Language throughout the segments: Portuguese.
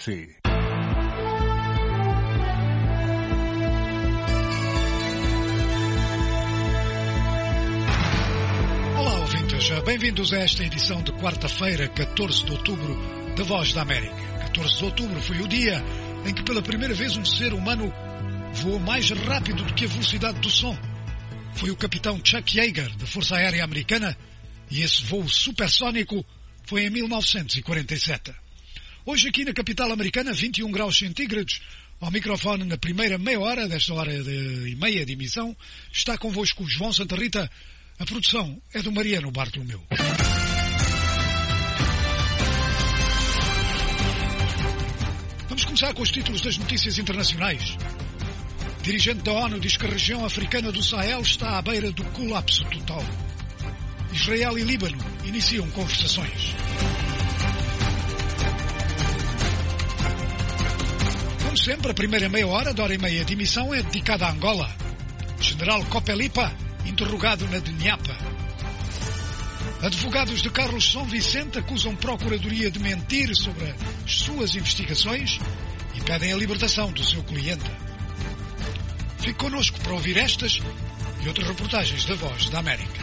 si. Olá, ouvintes. Bem-vindos a esta edição de quarta-feira, 14 de outubro, da Voz da América. 14 de outubro foi o dia em que pela primeira vez um ser humano voou mais rápido do que a velocidade do som. Foi o capitão Chuck Yeager, da Força Aérea Americana, e esse voo supersónico foi em 1947. Hoje aqui na capital americana, 21 graus centígrados, ao microfone na primeira meia hora desta hora e meia de emissão, está convosco o João Santa Rita. A produção é do Mariano Bartolomeu. Vamos começar com os títulos das notícias internacionais. Dirigente da ONU diz que a região africana do Sahel está à beira do colapso total. Israel e Líbano iniciam conversações. Como sempre, a primeira meia hora da hora e meia de emissão é dedicada a Angola. General Copelipa, interrogado na Dniapa. Advogados de Carlos São Vicente acusam Procuradoria de mentir sobre as suas investigações e pedem a libertação do seu cliente. Fique connosco para ouvir estas e outras reportagens da Voz da América.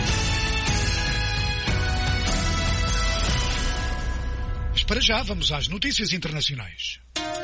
Mas para já vamos às notícias internacionais.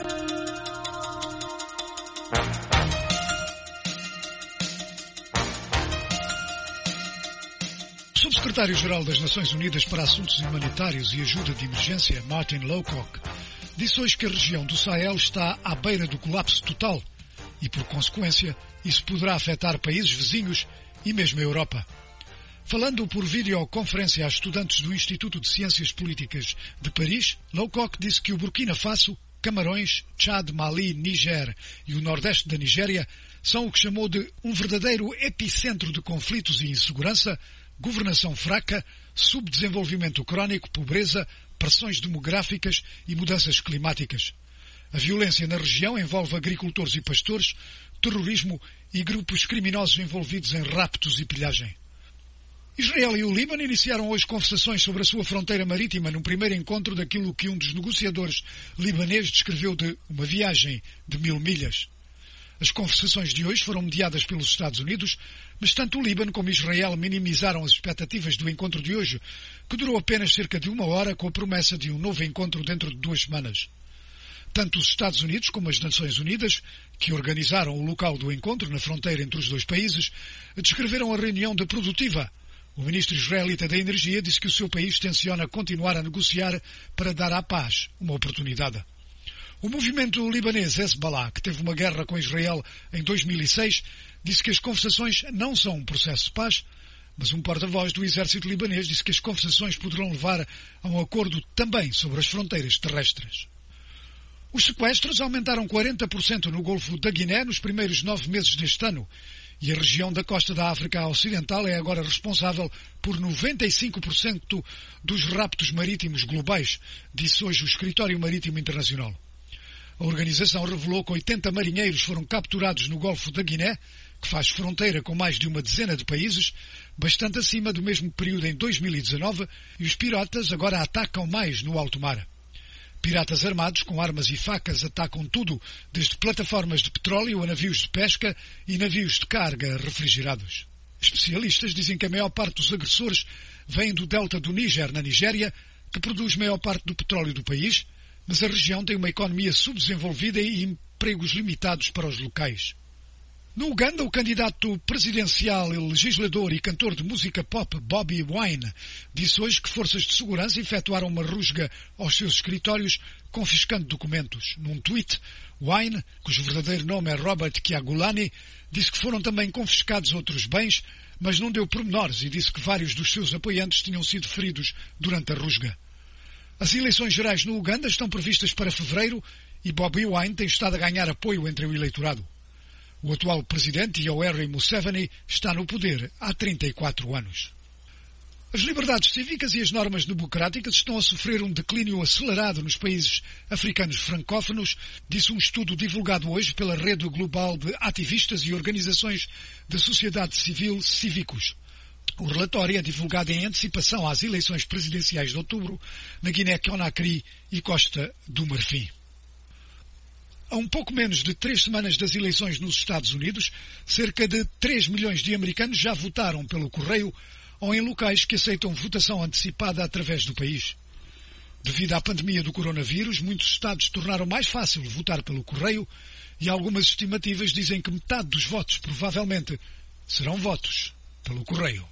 O subsecretário-geral das Nações Unidas para Assuntos Humanitários e Ajuda de Emergência, Martin Lowcock, disse hoje que a região do Sahel está à beira do colapso total e, por consequência, isso poderá afetar países vizinhos e mesmo a Europa. Falando por videoconferência a estudantes do Instituto de Ciências Políticas de Paris, Lowcock disse que o Burkina Faso, Camarões, Tchad, Mali, Níger e o nordeste da Nigéria são o que chamou de um verdadeiro epicentro de conflitos e insegurança, governação fraca, subdesenvolvimento crónico, pobreza, pressões demográficas e mudanças climáticas. A violência na região envolve agricultores e pastores, terrorismo e grupos criminosos envolvidos em raptos e pilhagem. Israel e o Líbano iniciaram hoje conversações sobre a sua fronteira marítima num primeiro encontro daquilo que um dos negociadores libaneses descreveu de uma viagem de 1000 milhas. As conversações de hoje foram mediadas pelos Estados Unidos, mas tanto o Líbano como Israel minimizaram as expectativas do encontro de hoje, que durou apenas cerca de uma hora com a promessa de um novo encontro dentro de 2 semanas. Tanto os Estados Unidos como as Nações Unidas, que organizaram o local do encontro na fronteira entre os dois países, descreveram a reunião de produtiva. O ministro israelita da Energia disse que o seu país tenciona continuar a negociar para dar à paz uma oportunidade. O movimento libanês Hezbollah, que teve uma guerra com Israel em 2006, disse que as conversações não são um processo de paz, mas um porta-voz do exército libanês disse que as conversações poderão levar a um acordo também sobre as fronteiras terrestres. Os sequestros aumentaram 40% no Golfo da Guiné nos primeiros 9 meses deste ano, e a região da costa da África Ocidental é agora responsável por 95% dos raptos marítimos globais, disse hoje o Escritório Marítimo Internacional. A organização revelou que 80 marinheiros foram capturados no Golfo da Guiné, que faz fronteira com mais de uma dezena de países, bastante acima do mesmo período em 2019, e os piratas agora atacam mais no alto mar. Piratas armados com armas e facas atacam tudo, desde plataformas de petróleo a navios de pesca e navios de carga refrigerados. Especialistas dizem que a maior parte dos agressores vem do delta do Níger, na Nigéria, que produz maior parte do petróleo do país, mas a região tem uma economia subdesenvolvida e empregos limitados para os locais. No Uganda, o candidato presidencial, legislador e cantor de música pop Bobi Wine disse hoje que forças de segurança efetuaram uma rusga aos seus escritórios, confiscando documentos. Num tweet, Wine, cujo verdadeiro nome é Robert Kyagulanyi, disse que foram também confiscados outros bens, mas não deu pormenores e disse que vários dos seus apoiantes tinham sido feridos durante a rusga. As eleições gerais no Uganda estão previstas para fevereiro e Bobi Wine tem estado a ganhar apoio entre o eleitorado. O atual presidente, Yoweri Museveni, está no poder há 34 anos. As liberdades cívicas e as normas democráticas estão a sofrer um declínio acelerado nos países africanos francófonos, disse um estudo divulgado hoje pela Rede Global de Ativistas e Organizações da Sociedade Civil Cívicos. O relatório é divulgado em antecipação às eleições presidenciais de outubro na Guiné-Conakry e Costa do Marfim. A um pouco menos de 3 semanas das eleições nos Estados Unidos, cerca de 3 milhões de americanos já votaram pelo correio ou em locais que aceitam votação antecipada através do país. Devido à pandemia do coronavírus, muitos estados tornaram mais fácil votar pelo correio e algumas estimativas dizem que metade dos votos provavelmente serão votos pelo correio.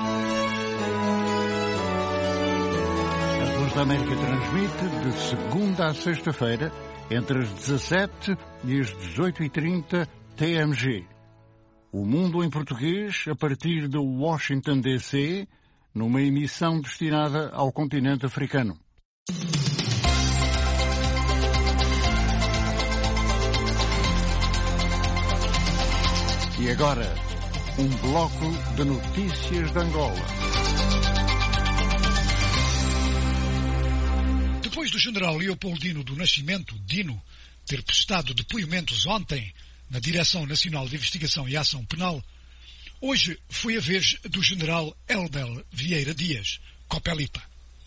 A Voz da América transmite de segunda a sexta-feira entre as 17 e as 18h30 TMG. O Mundo em Português a partir de Washington, D.C., numa emissão destinada ao continente africano. E agora, um bloco de notícias de Angola. Depois do general Leopoldino do Nascimento, Dino, ter prestado depoimentos ontem na Direção Nacional de Investigação e Ação Penal, hoje foi a vez do general Eldel Vieira Dias, Copelipa.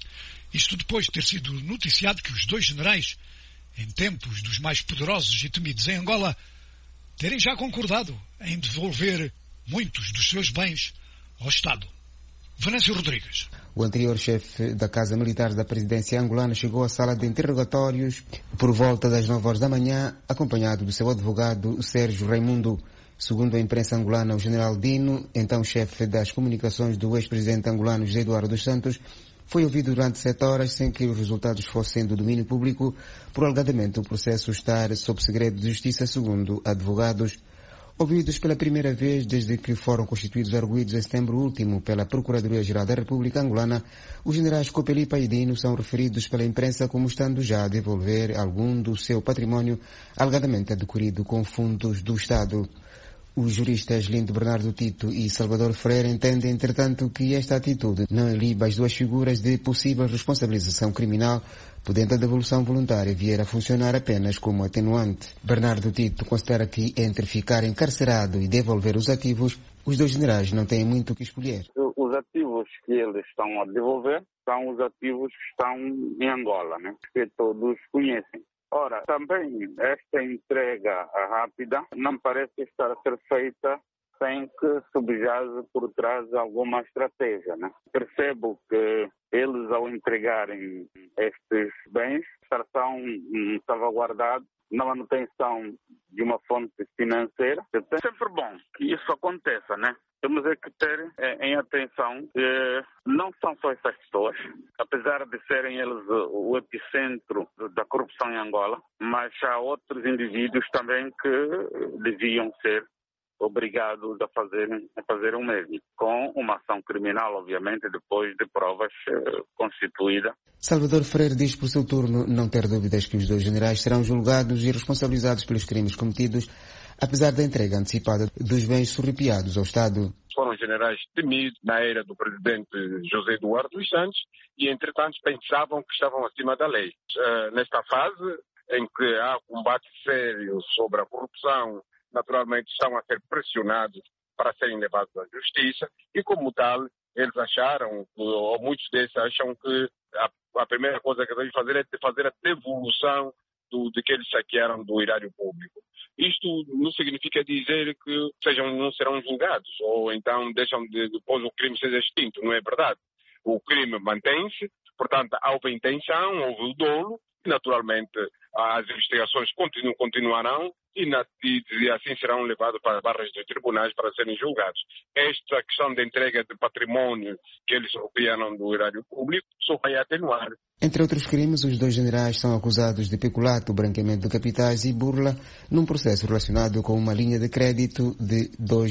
Isto depois de ter sido noticiado que os dois generais, em tempos dos mais poderosos e temidos em Angola, terem já concordado em devolver muitos dos seus bens ao Estado. Venâncio Rodrigues. O anterior chefe da Casa Militar da Presidência angolana chegou à sala de interrogatórios por volta das 9 horas da manhã, acompanhado do seu advogado Sérgio Raimundo. Segundo a imprensa angolana, o general Dino, então chefe das comunicações do ex-presidente angolano José Eduardo dos Santos, foi ouvido durante 7 horas sem que os resultados fossem do domínio público, por alegadamente o processo estar sob segredo de justiça, segundo advogados. Ouvidos pela primeira vez desde que foram constituídos arguidos em setembro último pela Procuradoria-Geral da República Angolana, os generais Copelipa e Dino são referidos pela imprensa como estando já a devolver algum do seu património alegadamente adquirido com fundos do Estado. Os juristas Lindo Bernardo Tito e Salvador Freire entendem, entretanto, que esta atitude não iliba as duas figuras de possível responsabilização criminal, podendo a devolução voluntária vir a funcionar apenas como atenuante. Bernardo Tito considera que, entre ficar encarcerado e devolver os ativos, os dois generais não têm muito o que escolher. Os ativos que eles estão a devolver são os ativos que estão em Angola, né? Que todos conhecem. Ora, também esta entrega rápida não parece estar a ser feita sem que subjaze por trás alguma estratégia, né? Percebo que eles, ao entregarem estes bens, estarão salvaguardados na manutenção de uma fonte financeira. É sempre bom que isso aconteça, né? Temos que ter em atenção que não são só essas pessoas, apesar de serem eles o epicentro da corrupção em Angola, mas há outros indivíduos também que deviam ser obrigados a fazer o mesmo, com uma ação criminal, obviamente, depois de provas constituídas. Salvador Freire diz, por seu turno, não ter dúvidas que os dois generais serão julgados e responsabilizados pelos crimes cometidos, apesar da entrega antecipada dos bens surrupiados ao Estado. Foram generais temidos na era do presidente José Eduardo dos Santos e, entretanto, pensavam que estavam acima da lei. Nesta fase em que há combate sério sobre a corrupção, naturalmente estão a ser pressionados para serem levados à justiça e, como tal, eles acharam, ou muitos desses acham que a primeira coisa que devem fazer é fazer a devolução de que eles saquearam do erário público. Isto não significa dizer que não serão julgados ou então deixam depois o crime ser extinto, não é verdade. O crime mantém-se, portanto, houve intenção, houve o dolo e, naturalmente, as investigações continuarão e assim serão levados para as barras dos tribunais para serem julgados. Esta questão de entrega de património que eles surrupiaram do erário público só vai atenuar. Entre outros crimes, os dois generais são acusados de peculato, branqueamento de capitais e burla num processo relacionado com uma linha de crédito de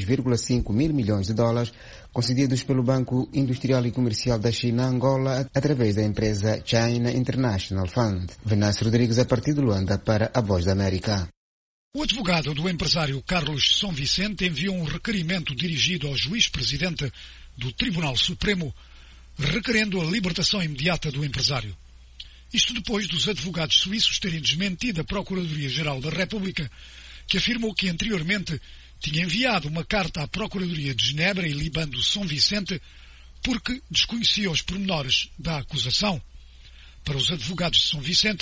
2,5 mil milhões de dólares concedidos pelo Banco Industrial e Comercial da China a Angola através da empresa China International Fund. Venâncio Rodrigues, a partir de Luanda, para a Voz da América. O advogado do empresário Carlos São Vicente enviou um requerimento dirigido ao juiz-presidente do Tribunal Supremo, requerendo a libertação imediata do empresário. Isto depois dos advogados suíços terem desmentido a Procuradoria-Geral da República, que afirmou que anteriormente tinha enviado uma carta à Procuradoria de Genebra ilibando São Vicente porque desconhecia os pormenores da acusação. Para os advogados de São Vicente,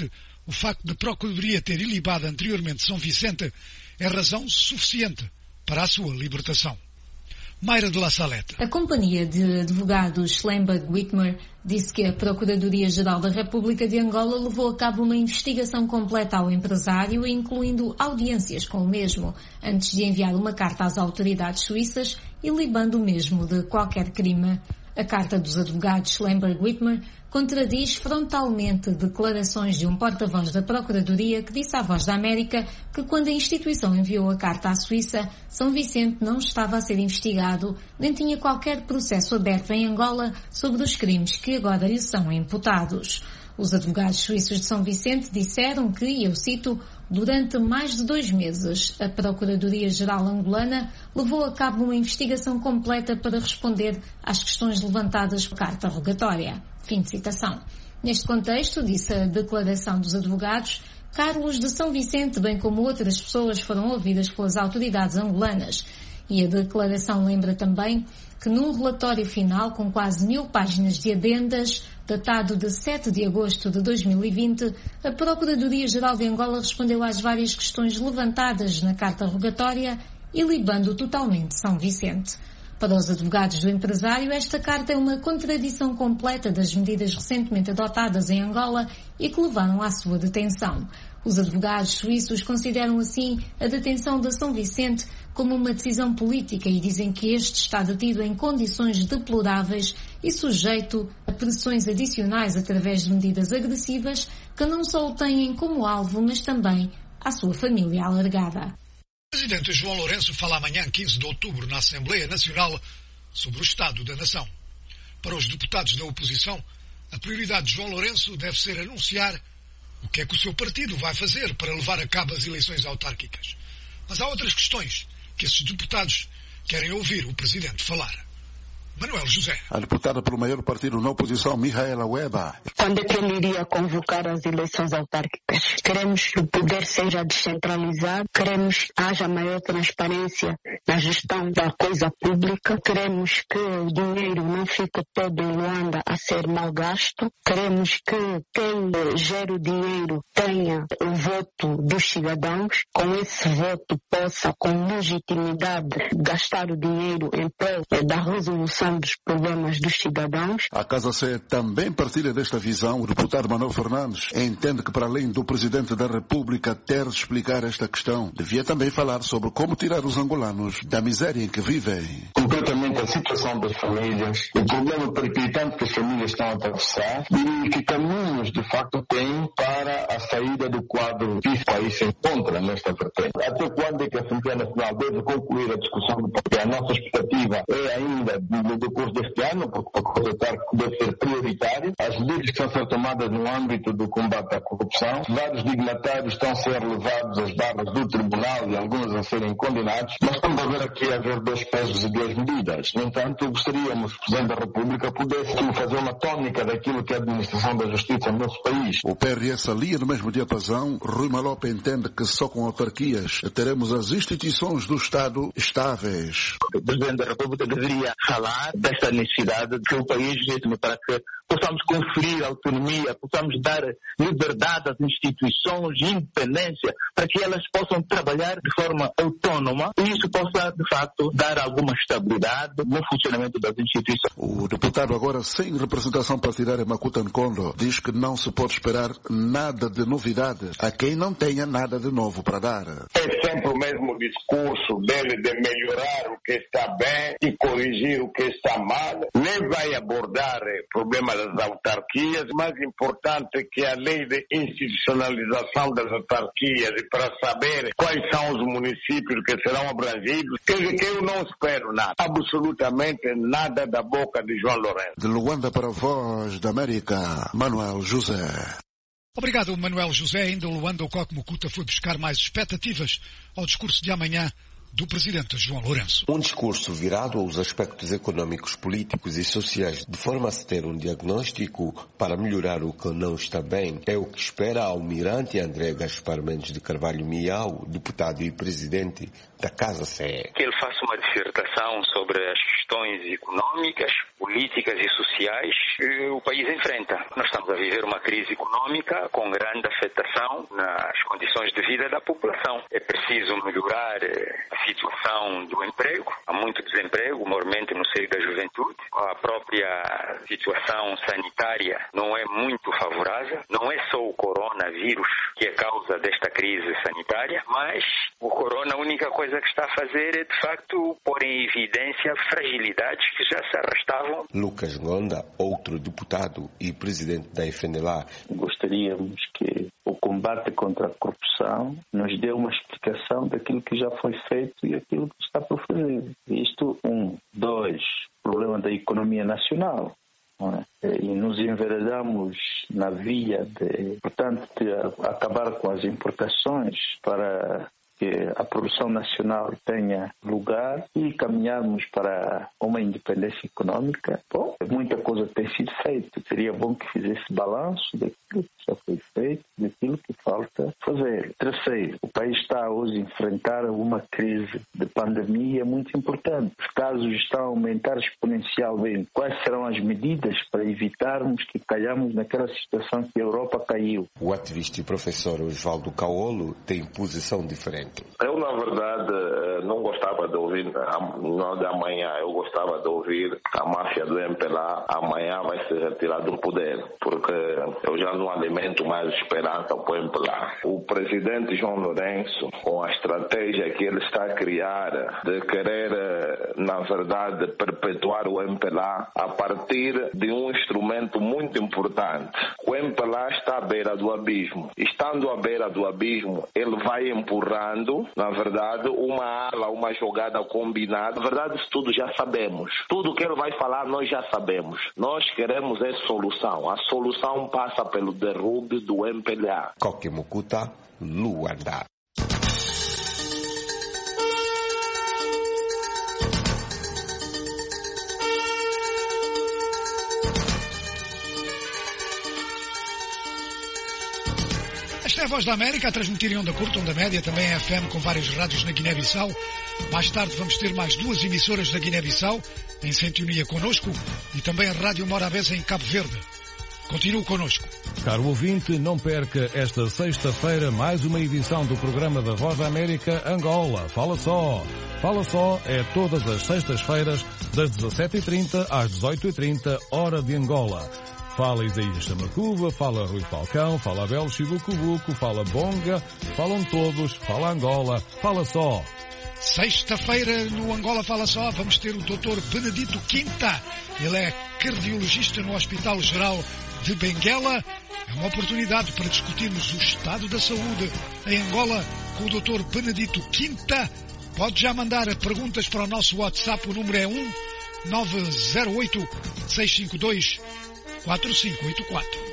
o facto da Procuradoria ter ilibado anteriormente São Vicente é razão suficiente para a sua libertação. Mayra de la Saleta. A companhia de advogados Schlumberg Whitmer disse que a Procuradoria-Geral da República de Angola levou a cabo uma investigação completa ao empresário, incluindo audiências com o mesmo, antes de enviar uma carta às autoridades suíças e libando o mesmo de qualquer crime. A carta dos advogados Schlumberg Whitmer contradiz frontalmente declarações de um porta-voz da Procuradoria que disse à Voz da América que quando a instituição enviou a carta à Suíça, São Vicente não estava a ser investigado, nem tinha qualquer processo aberto em Angola sobre os crimes que agora lhe são imputados. Os advogados suíços de São Vicente disseram que, e eu cito, durante mais de 2 meses, a Procuradoria-Geral angolana levou a cabo uma investigação completa para responder às questões levantadas por carta rogatória. Fim de citação. Neste contexto, disse a declaração dos advogados, Carlos de São Vicente, bem como outras pessoas, foram ouvidas pelas autoridades angolanas. E a declaração lembra também que num relatório final com quase 1000 páginas de adendas, datado de 7 de agosto de 2020, a Procuradoria-Geral de Angola respondeu às várias questões levantadas na carta rogatória, ilibando totalmente São Vicente. Para os advogados do empresário, esta carta é uma contradição completa das medidas recentemente adotadas em Angola e que levaram à sua detenção. Os advogados suíços consideram assim a detenção de São Vicente como uma decisão política e dizem que este está detido em condições deploráveis e sujeito a pressões adicionais através de medidas agressivas que não só o têm como alvo, mas também à sua família alargada. O presidente João Lourenço fala amanhã, 15 de outubro, na Assembleia Nacional sobre o Estado da Nação. Para os deputados da oposição, a prioridade de João Lourenço deve ser anunciar o que é que o seu partido vai fazer para levar a cabo as eleições autárquicas. Mas há outras questões que esses deputados querem ouvir o presidente falar. Manuel José. A deputada pelo maior partido na oposição, Mihaela Weba. Quando é que ele iria convocar as eleições autárquicas? Queremos que o poder seja descentralizado, queremos que haja maior transparência na gestão da coisa pública, queremos que o dinheiro não fique todo em Luanda a ser mal gasto, queremos que quem gera o dinheiro tenha o voto dos cidadãos, com esse voto possa, com legitimidade, gastar o dinheiro em prol da resolução dos problemas dos cidadãos. A Casa C também partilha desta visão. O deputado Manuel Fernandes entende que, para além do Presidente da República ter de explicar esta questão, devia também falar sobre como tirar os angolanos da miséria em que vivem. Completamente a situação das famílias, o problema periclitante que as famílias estão a atravessar e que caminhos de facto têm para a saída do quadro que o país se encontra nesta vertente. Até quando é que a Assembleia Nacional deve concluir a discussão do papel? A nossa expectativa é ainda do curso deste ano, porque a coisa deve ser prioritária. As medidas que estão a ser tomadas no âmbito do combate à corrupção, vários dignatários estão a ser levados às barras do tribunal e alguns a serem condenados, mas estamos a ver aqui a haver 2 pesos e 2 medidas. No entanto, gostaríamos que o Presidente da República pudesse fazer uma tónica daquilo que é a administração da justiça no nosso país. O PRS alia no mesmo diapasão. Rui Malope entende que só com autarquias teremos as instituições do Estado estáveis. O Presidente da República deveria falar desta necessidade que o país vive para que possamos conferir autonomia, possamos dar liberdade às instituições, independência, para que elas possam trabalhar de forma autónoma e isso possa, de facto, dar alguma estabilidade no funcionamento das instituições. O deputado, agora sem representação partidária, Makuta Nkondo, diz que não se pode esperar nada de novidade a quem não tenha nada de novo para dar. É sempre o mesmo discurso dele de melhorar o que está bem e corrigir o que está mal. Nem vai abordar o problema das autarquias. O mais importante é que a lei de institucionalização das autarquias e para saber quais são os municípios que serão abrangidos, quer dizer que eu não espero nada, absolutamente nada da boca de João Lourenço. De Luanda para a Voz da América, Manuel José. Obrigado, Manuel José. Ainda Luanda, o Coque Mucuta foi buscar mais expectativas ao discurso de amanhã do presidente João Lourenço. Um discurso virado aos aspectos econômicos, políticos e sociais, de forma a se ter um diagnóstico para melhorar o que não está bem, é o que espera a almirante André Gaspar Mendes de Carvalho Miau, deputado e presidente da Casa CE. Que ele faça uma dissertação sobre as questões económicas, políticas e sociais que o país enfrenta. Nós estamos a viver uma crise económica com grande afetação nas condições de vida da população. É preciso melhorar a situação do emprego. Há muito desemprego, maiormente no seio da juventude. A própria situação sanitária não é muito favorável. Não é só o coronavírus que é causa desta crise sanitária, mas o corona, a única coisa que está a fazer é, de facto, pôr em evidência fragilidades que já se arrastavam. Lucas Ngonda, outro deputado e presidente da FNLA. Gostaríamos que o combate contra a corrupção nos dê uma explicação daquilo que já foi feito e aquilo que está por fazer. Isto, 1. 2. Problema da economia nacional. E nos enveredamos na via de, portanto, de acabar com as importações para que a produção nacional tenha lugar e caminharmos para uma independência econômica. Bom, muita coisa tem sido feita. Seria bom que fizesse balanço daquilo que já foi feito, daquilo que falta fazer. 3. O país está hoje a enfrentar uma crise de pandemia muito importante. Os casos estão a aumentar exponencialmente. Quais serão as medidas para evitarmos que caiamos naquela situação que a Europa caiu? O ativista e professor Osvaldo Caolo tem posição diferente. Eu, na verdade, não gostava de ouvir não de amanhã, eu gostava de ouvir a máfia do MPLA amanhã vai ser retirado do poder, porque eu já não alimento mais esperança para o MPLA. O presidente João Lourenço, com a estratégia que ele está a criar de querer, na verdade, perpetuar o MPLA a partir de um instrumento muito importante. O MPLA está à beira do abismo. Estando à beira do abismo, ele vai empurrando, na verdade, uma ala, uma jogada combinada. Na verdade, isso tudo já sabemos. Tudo que ele vai falar, nós já sabemos. Nós queremos essa solução. A solução passa pelo derrube do MPLA. Coque Mucuta, Luanda. Esta é a Voz da América, a transmitir em onda curta, onda média, também é FM com várias rádios na Guiné-Bissau. Mais tarde vamos ter mais 2 emissoras da Guiné-Bissau, em sintonia connosco, e também a Rádio Morabeza em Cabo Verde. Continue connosco. Caro ouvinte, não perca esta sexta-feira mais uma edição do programa da Voz da América Angola. Fala só! Fala só é todas as sextas-feiras, das 17h30 às 18h30, hora de Angola. Fala Isaías Chamacuba, fala Rui Falcão, fala Abel Chibucubuco, fala Bonga, falam todos, fala Angola, fala só. Sexta-feira no Angola Fala Só vamos ter o Dr. Benedito Quinta. Ele é cardiologista no Hospital Geral de Benguela. É uma oportunidade para discutirmos o estado da saúde em Angola com o Dr. Benedito Quinta. Pode já mandar perguntas para o nosso WhatsApp, o número é 1-908-652-4584.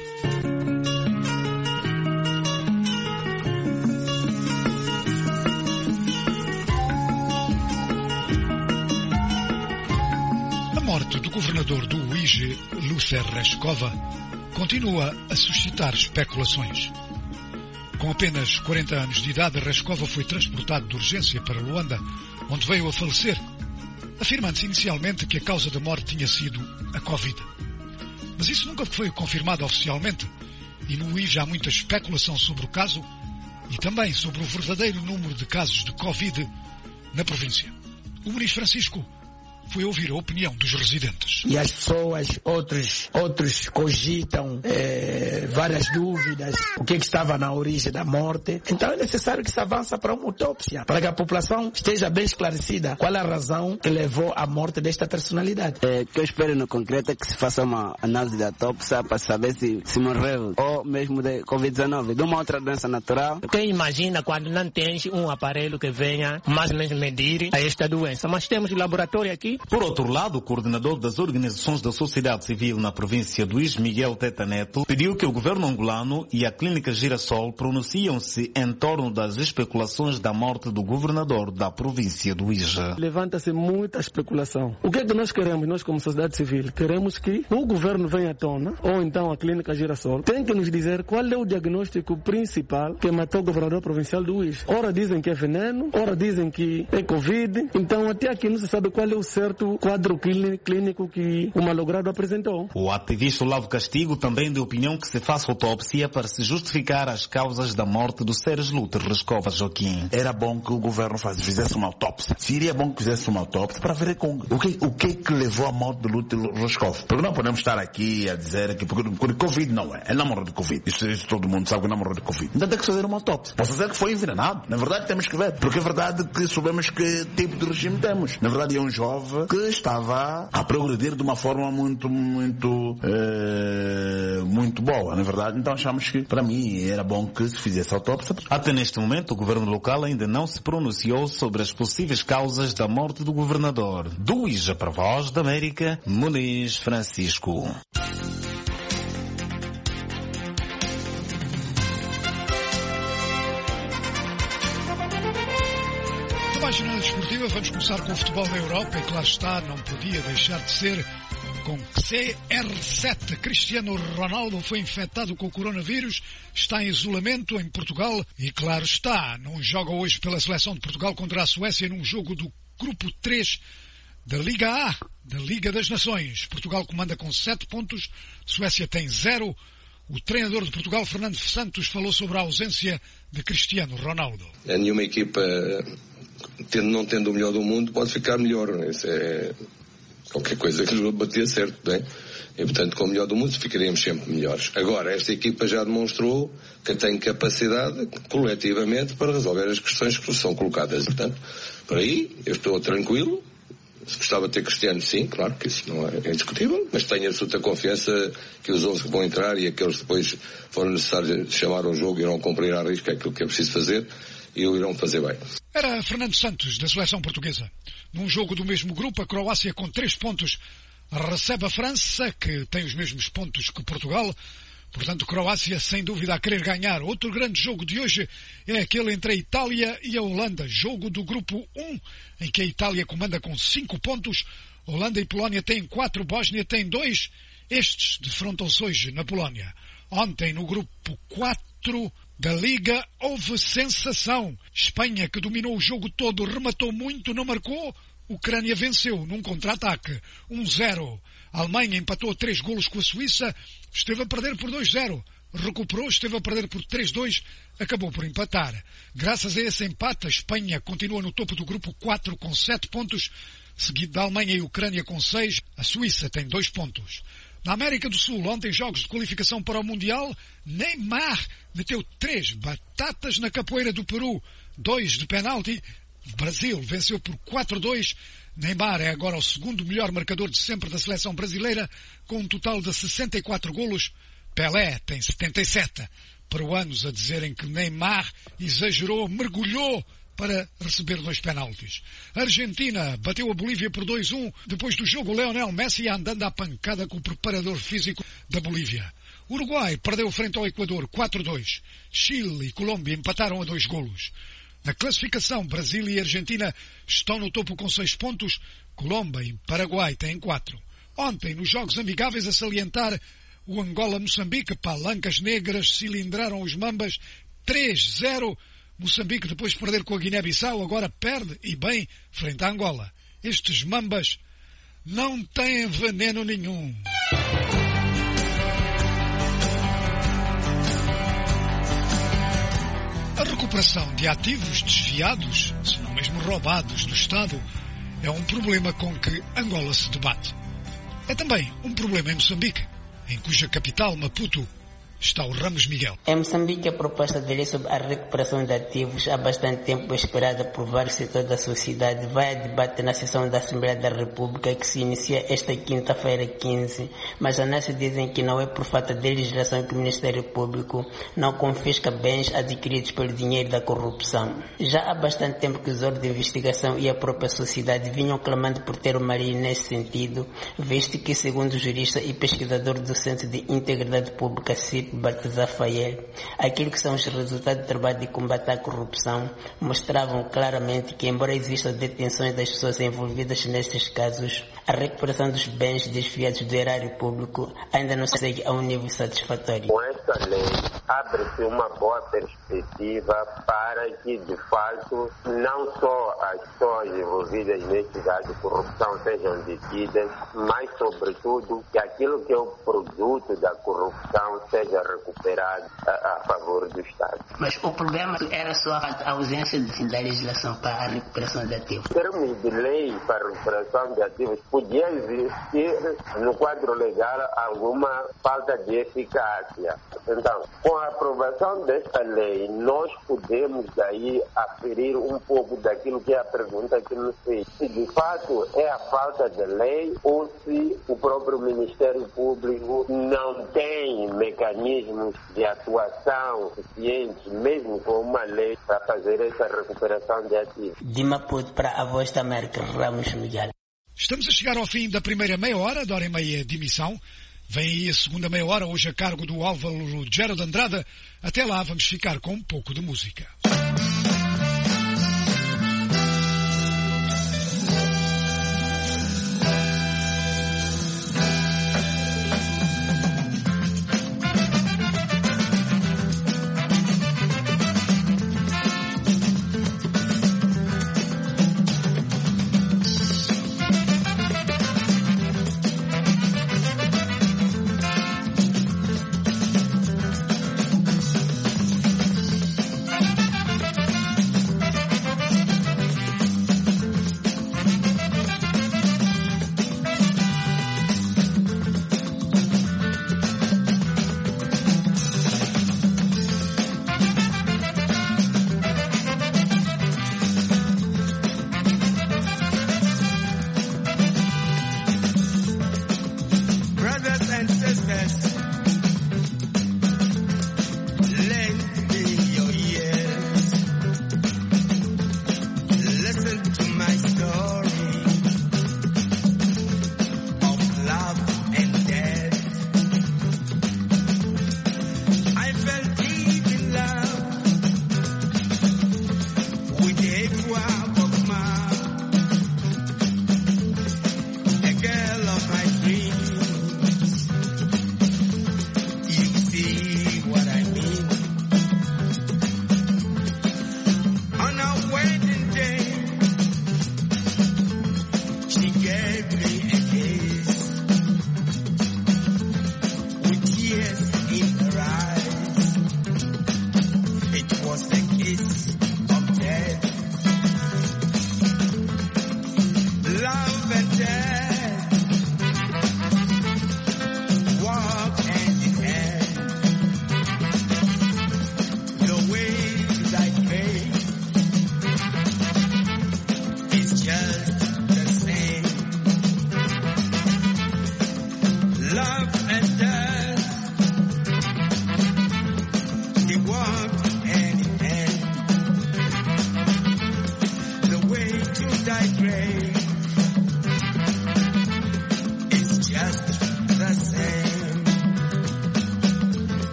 A morte do governador do UIG, Lúcer Reshkova, continua a suscitar especulações. Com apenas 40 anos de idade, Reshkova foi transportado de urgência para Luanda, onde veio a falecer, afirmando-se inicialmente que a causa da morte tinha sido a Covid. Mas isso nunca foi confirmado oficialmente, e no UIG há muita especulação sobre o caso e também sobre o verdadeiro número de casos de Covid na província. O ministro Francisco foi ouvir a opinião dos residentes. E as pessoas, outros cogitam várias dúvidas, o que estava na origem da morte. Então é necessário que se avance para uma autópsia, para que a população esteja bem esclarecida qual é a razão que levou à morte desta personalidade. O que eu espero no concreto é que se faça uma análise da autópsia para saber se morreu ou mesmo de Covid-19, de uma outra doença natural. Quem imagina quando não tens um aparelho que venha mais ou menos medir a esta doença? Mas temos o laboratório aqui Por outro lado, o coordenador das organizações da sociedade civil na província do Uís, Miguel Teta Neto, pediu que o governo angolano e a Clínica Girassol pronunciam-se em torno das especulações da morte do governador da província do Uís. Levanta-se muita especulação. O que é que nós queremos, nós como sociedade civil? Queremos que o governo venha à tona, ou então a Clínica Girassol, tem que nos dizer qual é o diagnóstico principal que matou o governador provincial do Uís. Ora dizem que é veneno, ora dizem que é Covid, então até aqui não se sabe qual é o certo quadro clínico que o malogrado apresentou. O ativista Olavo Castigo também deu opinião que se faça autópsia para se justificar as causas da morte do Sérgio Lute Rescova Joaquim. Era bom que o governo fizesse uma autópsia. Seria bom que fizesse uma autópsia para ver o que levou à morte do Lute Rescova. Porque não podemos estar aqui a dizer que porque Covid não é. Ele não morreu de Covid. Isso todo mundo sabe que não morreu de Covid. Então tem que fazer uma autópsia. Posso dizer que foi envenenado. Na verdade temos que ver. Porque é verdade que sabemos que tipo de regime temos. Na verdade é um jovem que estava a progredir de uma forma muito boa. Na verdade, então achamos que para mim era bom que se fizesse autópsia. Até neste momento o governo local ainda não se pronunciou sobre as possíveis causas da morte do governador. Do Uís para a Voz da América, Muniz Francisco. Na página desportiva vamos começar com o futebol na Europa e claro está, não podia deixar de ser com CR7. Cristiano Ronaldo foi infectado com o coronavírus, está em isolamento em Portugal e claro está, não joga hoje pela seleção de Portugal contra a Suécia num jogo do grupo 3 da Liga A, da Liga das Nações. Portugal comanda com 7 pontos, Suécia tem 0. O treinador de Portugal, Fernando Santos, falou sobre a ausência de Cristiano Ronaldo. Nenhuma equipa, não tendo o melhor do mundo, pode ficar melhor. Isso é qualquer coisa que nos batia certo, bem? E, portanto, com o melhor do mundo ficaríamos sempre melhores. Agora, esta equipa já demonstrou que tem capacidade, coletivamente, para resolver as questões que são colocadas. E, portanto, por aí, eu estou tranquilo. Se gostava de ter Cristiano, sim, claro que isso não é indiscutível, mas tenho absoluta confiança que os 11 que vão entrar e aqueles que depois foram necessários chamar ao jogo irão cumprir à risca aquilo que é preciso fazer e o irão fazer bem. Era Fernando Santos, da seleção portuguesa. Num jogo do mesmo grupo, a Croácia com 3 pontos recebe a França, que tem os mesmos pontos que Portugal. Portanto, Croácia, sem dúvida, a querer ganhar. Outro grande jogo de hoje é aquele entre a Itália e a Holanda. Jogo do grupo 1, em que a Itália comanda com 5 pontos. Holanda e Polónia têm 4, Bósnia tem 2. Estes defrontam-se hoje na Polónia. Ontem, no grupo 4 da Liga, houve sensação. Espanha, que dominou o jogo todo, rematou muito, não marcou. Ucrânia venceu num contra-ataque, 1-0. A Alemanha empatou 3 golos com a Suíça, esteve a perder por 2-0. Recuperou, esteve a perder por 3-2, acabou por empatar. Graças a esse empate, a Espanha continua no topo do grupo 4 com 7 pontos, seguido da Alemanha e Ucrânia com 6. A Suíça tem 2 pontos. Na América do Sul, ontem jogos de qualificação para o Mundial, Neymar meteu 3 batatas na capoeira do Peru, 2 de penalti. O Brasil venceu por 4-2. Neymar é agora o segundo melhor marcador de sempre da seleção brasileira, com um total de 64 golos. Pelé tem 77. Peruanos a dizerem que Neymar exagerou, mergulhou para receber 2 penaltis. A Argentina bateu a Bolívia por 2-1. Depois do jogo, Lionel Messi andando à pancada com o preparador físico da Bolívia. O Uruguai perdeu frente ao Equador 4-2. Chile e Colômbia empataram a 2 golos. Na classificação, Brasil e Argentina estão no topo com 6 pontos. Colômbia e Paraguai têm 4. Ontem, nos jogos amigáveis a salientar, o Angola-Moçambique, palancas negras, cilindraram os Mambas 3-0. Moçambique, depois de perder com a Guiné-Bissau, agora perde, e bem, frente à Angola. Estes Mambas não têm veneno nenhum. A recuperação de ativos desviados, se não mesmo roubados do Estado, é um problema com que Angola se debate. É também um problema em Moçambique, em cuja capital, Maputo, está o Ramos Miguel. Em Moçambique, a proposta de lei sobre a recuperação de ativos, há bastante tempo esperada por vários setores da sociedade, vai a debate na sessão da Assembleia da República, que se inicia esta quinta-feira 15, mas análises dizem que não é por falta de legislação que o Ministério Público não confisca bens adquiridos pelo dinheiro da corrupção. Já há bastante tempo que os órgãos de investigação e a própria sociedade vinham clamando por ter uma lei nesse sentido, visto que, segundo o jurista e pesquisador do Centro de Integridade Pública, CIP, Baltazar Fayel, aquilo que são os resultados do trabalho de combate à corrupção mostravam claramente que, embora existam detenções das pessoas envolvidas nestes casos, a recuperação dos bens desviados do erário público ainda não segue a um nível satisfatório. Com esta lei, abre-se uma boa perspectiva para que, de fato, não só as pessoas envolvidas neste caso de corrupção sejam detidas, mas, sobretudo, que aquilo que é o produto da corrupção seja recuperado a favor do Estado. Mas o problema era só a ausência da legislação para a recuperação de ativos. Em termos de lei para a recuperação de ativos, podia existir no quadro legal alguma falta de eficácia. Então, com a aprovação desta lei, nós podemos daí aferir um pouco daquilo que é a pergunta que nos fez. Se de fato é a falta de lei ou se o próprio Ministério Público não tem mecanismos de atuação suficientes, mesmo com uma lei, para fazer essa recuperação de ativos. De Maputo para a Voz da América, Ramos Miguel. Estamos a chegar ao fim da primeira meia hora, da hora e meia de emissão. Vem aí a segunda meia hora, hoje a cargo do Álvaro Geraldo Andrada. Até lá vamos ficar com um pouco de música.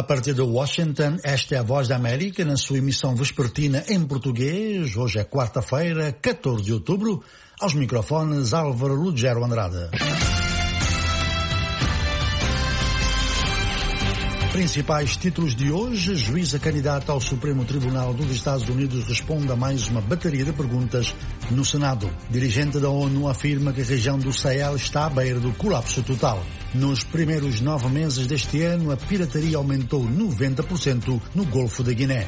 A partir de Washington, esta é a Voz da América na sua emissão vespertina em português. Hoje é quarta-feira, 14 de outubro. Aos microfones, Álvaro Lugero Andrade. Principais títulos de hoje: juíza candidata ao Supremo Tribunal dos Estados Unidos responde a mais uma bateria de perguntas no Senado. Dirigente da ONU afirma que a região do Sahel está à beira do colapso total. Nos primeiros 9 meses deste ano, a pirataria aumentou 90% no Golfo da Guiné.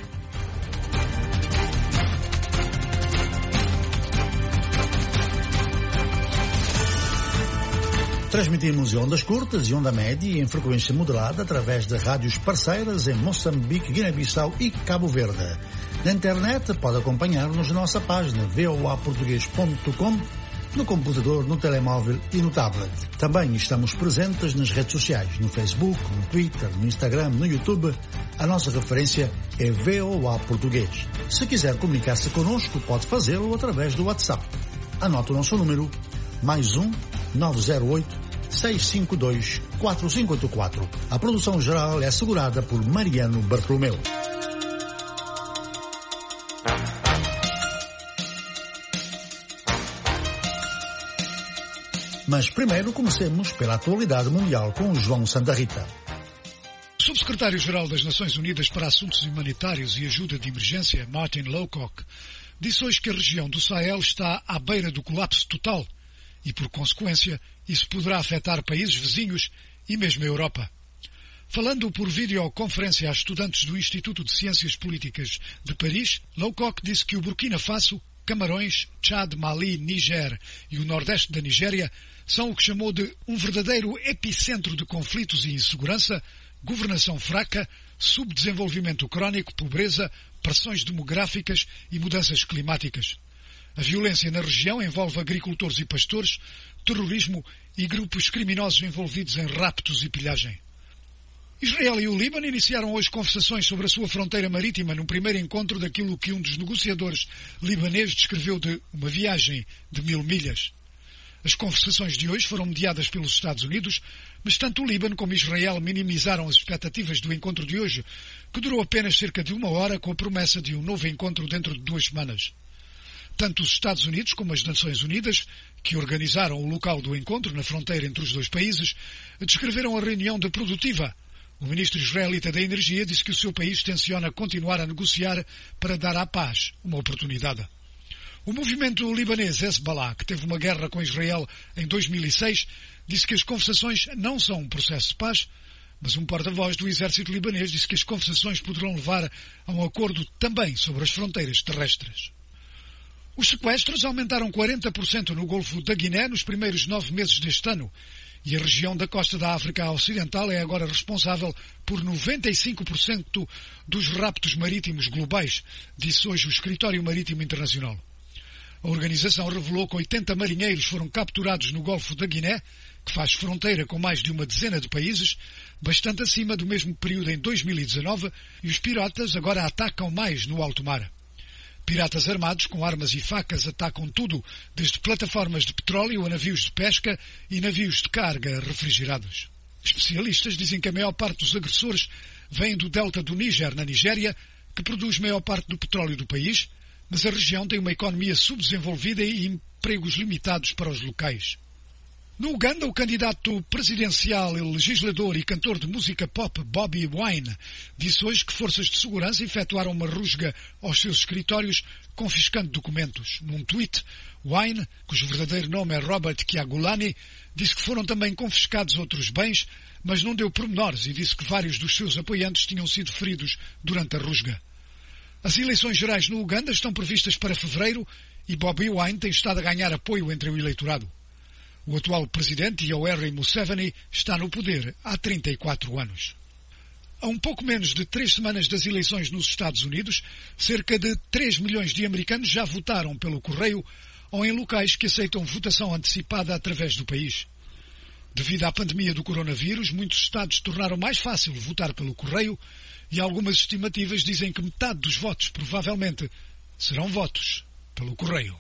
Transmitimos em ondas curtas e onda média e em frequência modulada através de rádios parceiras em Moçambique, Guiné-Bissau e Cabo Verde. Na internet pode acompanhar-nos na nossa página voaportugues.com, no computador, no telemóvel e no tablet. Também estamos presentes nas redes sociais, no Facebook, no Twitter, no Instagram, no YouTube. A nossa referência é VOA Português. Se quiser comunicar-se connosco, pode fazê-lo através do WhatsApp. Anote o nosso número, +1 908 652 4584. A produção geral é assegurada por Mariano Bartolomeu. Mas primeiro comecemos pela atualidade mundial com o João Santa Rita. O subsecretário-geral das Nações Unidas para Assuntos Humanitários e Ajuda de Emergência, Martin Lowcock, disse hoje que a região do Sahel está à beira do colapso total e, por consequência, isso poderá afetar países vizinhos e mesmo a Europa. Falando por videoconferência a estudantes do Instituto de Ciências Políticas de Paris, Lowcock disse que o Burkina Faso, Camarões, Tchad, Mali, Níger e o nordeste da Nigéria são o que chamou de um verdadeiro epicentro de conflitos e insegurança, governação fraca, subdesenvolvimento crónico, pobreza, pressões demográficas e mudanças climáticas. A violência na região envolve agricultores e pastores, terrorismo e grupos criminosos envolvidos em raptos e pilhagem. Israel e o Líbano iniciaram hoje conversações sobre a sua fronteira marítima num primeiro encontro daquilo que um dos negociadores libaneses descreveu de uma viagem de 1000 milhas. As conversações de hoje foram mediadas pelos Estados Unidos, mas tanto o Líbano como Israel minimizaram as expectativas do encontro de hoje, que durou apenas cerca de 1 hora com a promessa de um novo encontro dentro de 2 semanas. Tanto os Estados Unidos como as Nações Unidas, que organizaram o local do encontro na fronteira entre os dois países, descreveram a reunião de produtiva. O ministro israelita da Energia disse que o seu país tenciona continuar a negociar para dar à paz uma oportunidade. O movimento libanês Hezbollah, que teve uma guerra com Israel em 2006, disse que as conversações não são um processo de paz, mas um porta-voz do exército libanês disse que as conversações poderão levar a um acordo também sobre as fronteiras terrestres. Os sequestros aumentaram 40% no Golfo da Guiné nos primeiros 9 meses deste ano, e a região da costa da África Ocidental é agora responsável por 95% dos raptos marítimos globais, disse hoje o Escritório Marítimo Internacional. A organização revelou que 80 marinheiros foram capturados no Golfo da Guiné, que faz fronteira com mais de uma dezena de países, bastante acima do mesmo período em 2019, e os piratas agora atacam mais no alto mar. Piratas armados com armas e facas atacam tudo, desde plataformas de petróleo a navios de pesca e navios de carga refrigerados. Especialistas dizem que a maior parte dos agressores vem do delta do Níger, na Nigéria, que produz maior parte do petróleo do país, mas a região tem uma economia subdesenvolvida e empregos limitados para os locais. No Uganda, o candidato presidencial, legislador e cantor de música pop Bobi Wine disse hoje que forças de segurança efetuaram uma rusga aos seus escritórios, confiscando documentos. Num tweet, Wine, cujo verdadeiro nome é Robert Kyagulanyi, disse que foram também confiscados outros bens, mas não deu pormenores e disse que vários dos seus apoiantes tinham sido feridos durante a rusga. As eleições gerais no Uganda estão previstas para fevereiro e Bobi Wine tem estado a ganhar apoio entre o eleitorado. O atual presidente, Yoweri Museveni, está no poder há 34 anos. A um pouco menos de 3 semanas das eleições nos Estados Unidos, cerca de 3 milhões de americanos já votaram pelo correio ou em locais que aceitam votação antecipada através do país. Devido à pandemia do coronavírus, muitos estados tornaram mais fácil votar pelo correio e algumas estimativas dizem que metade dos votos provavelmente serão votos pelo correio.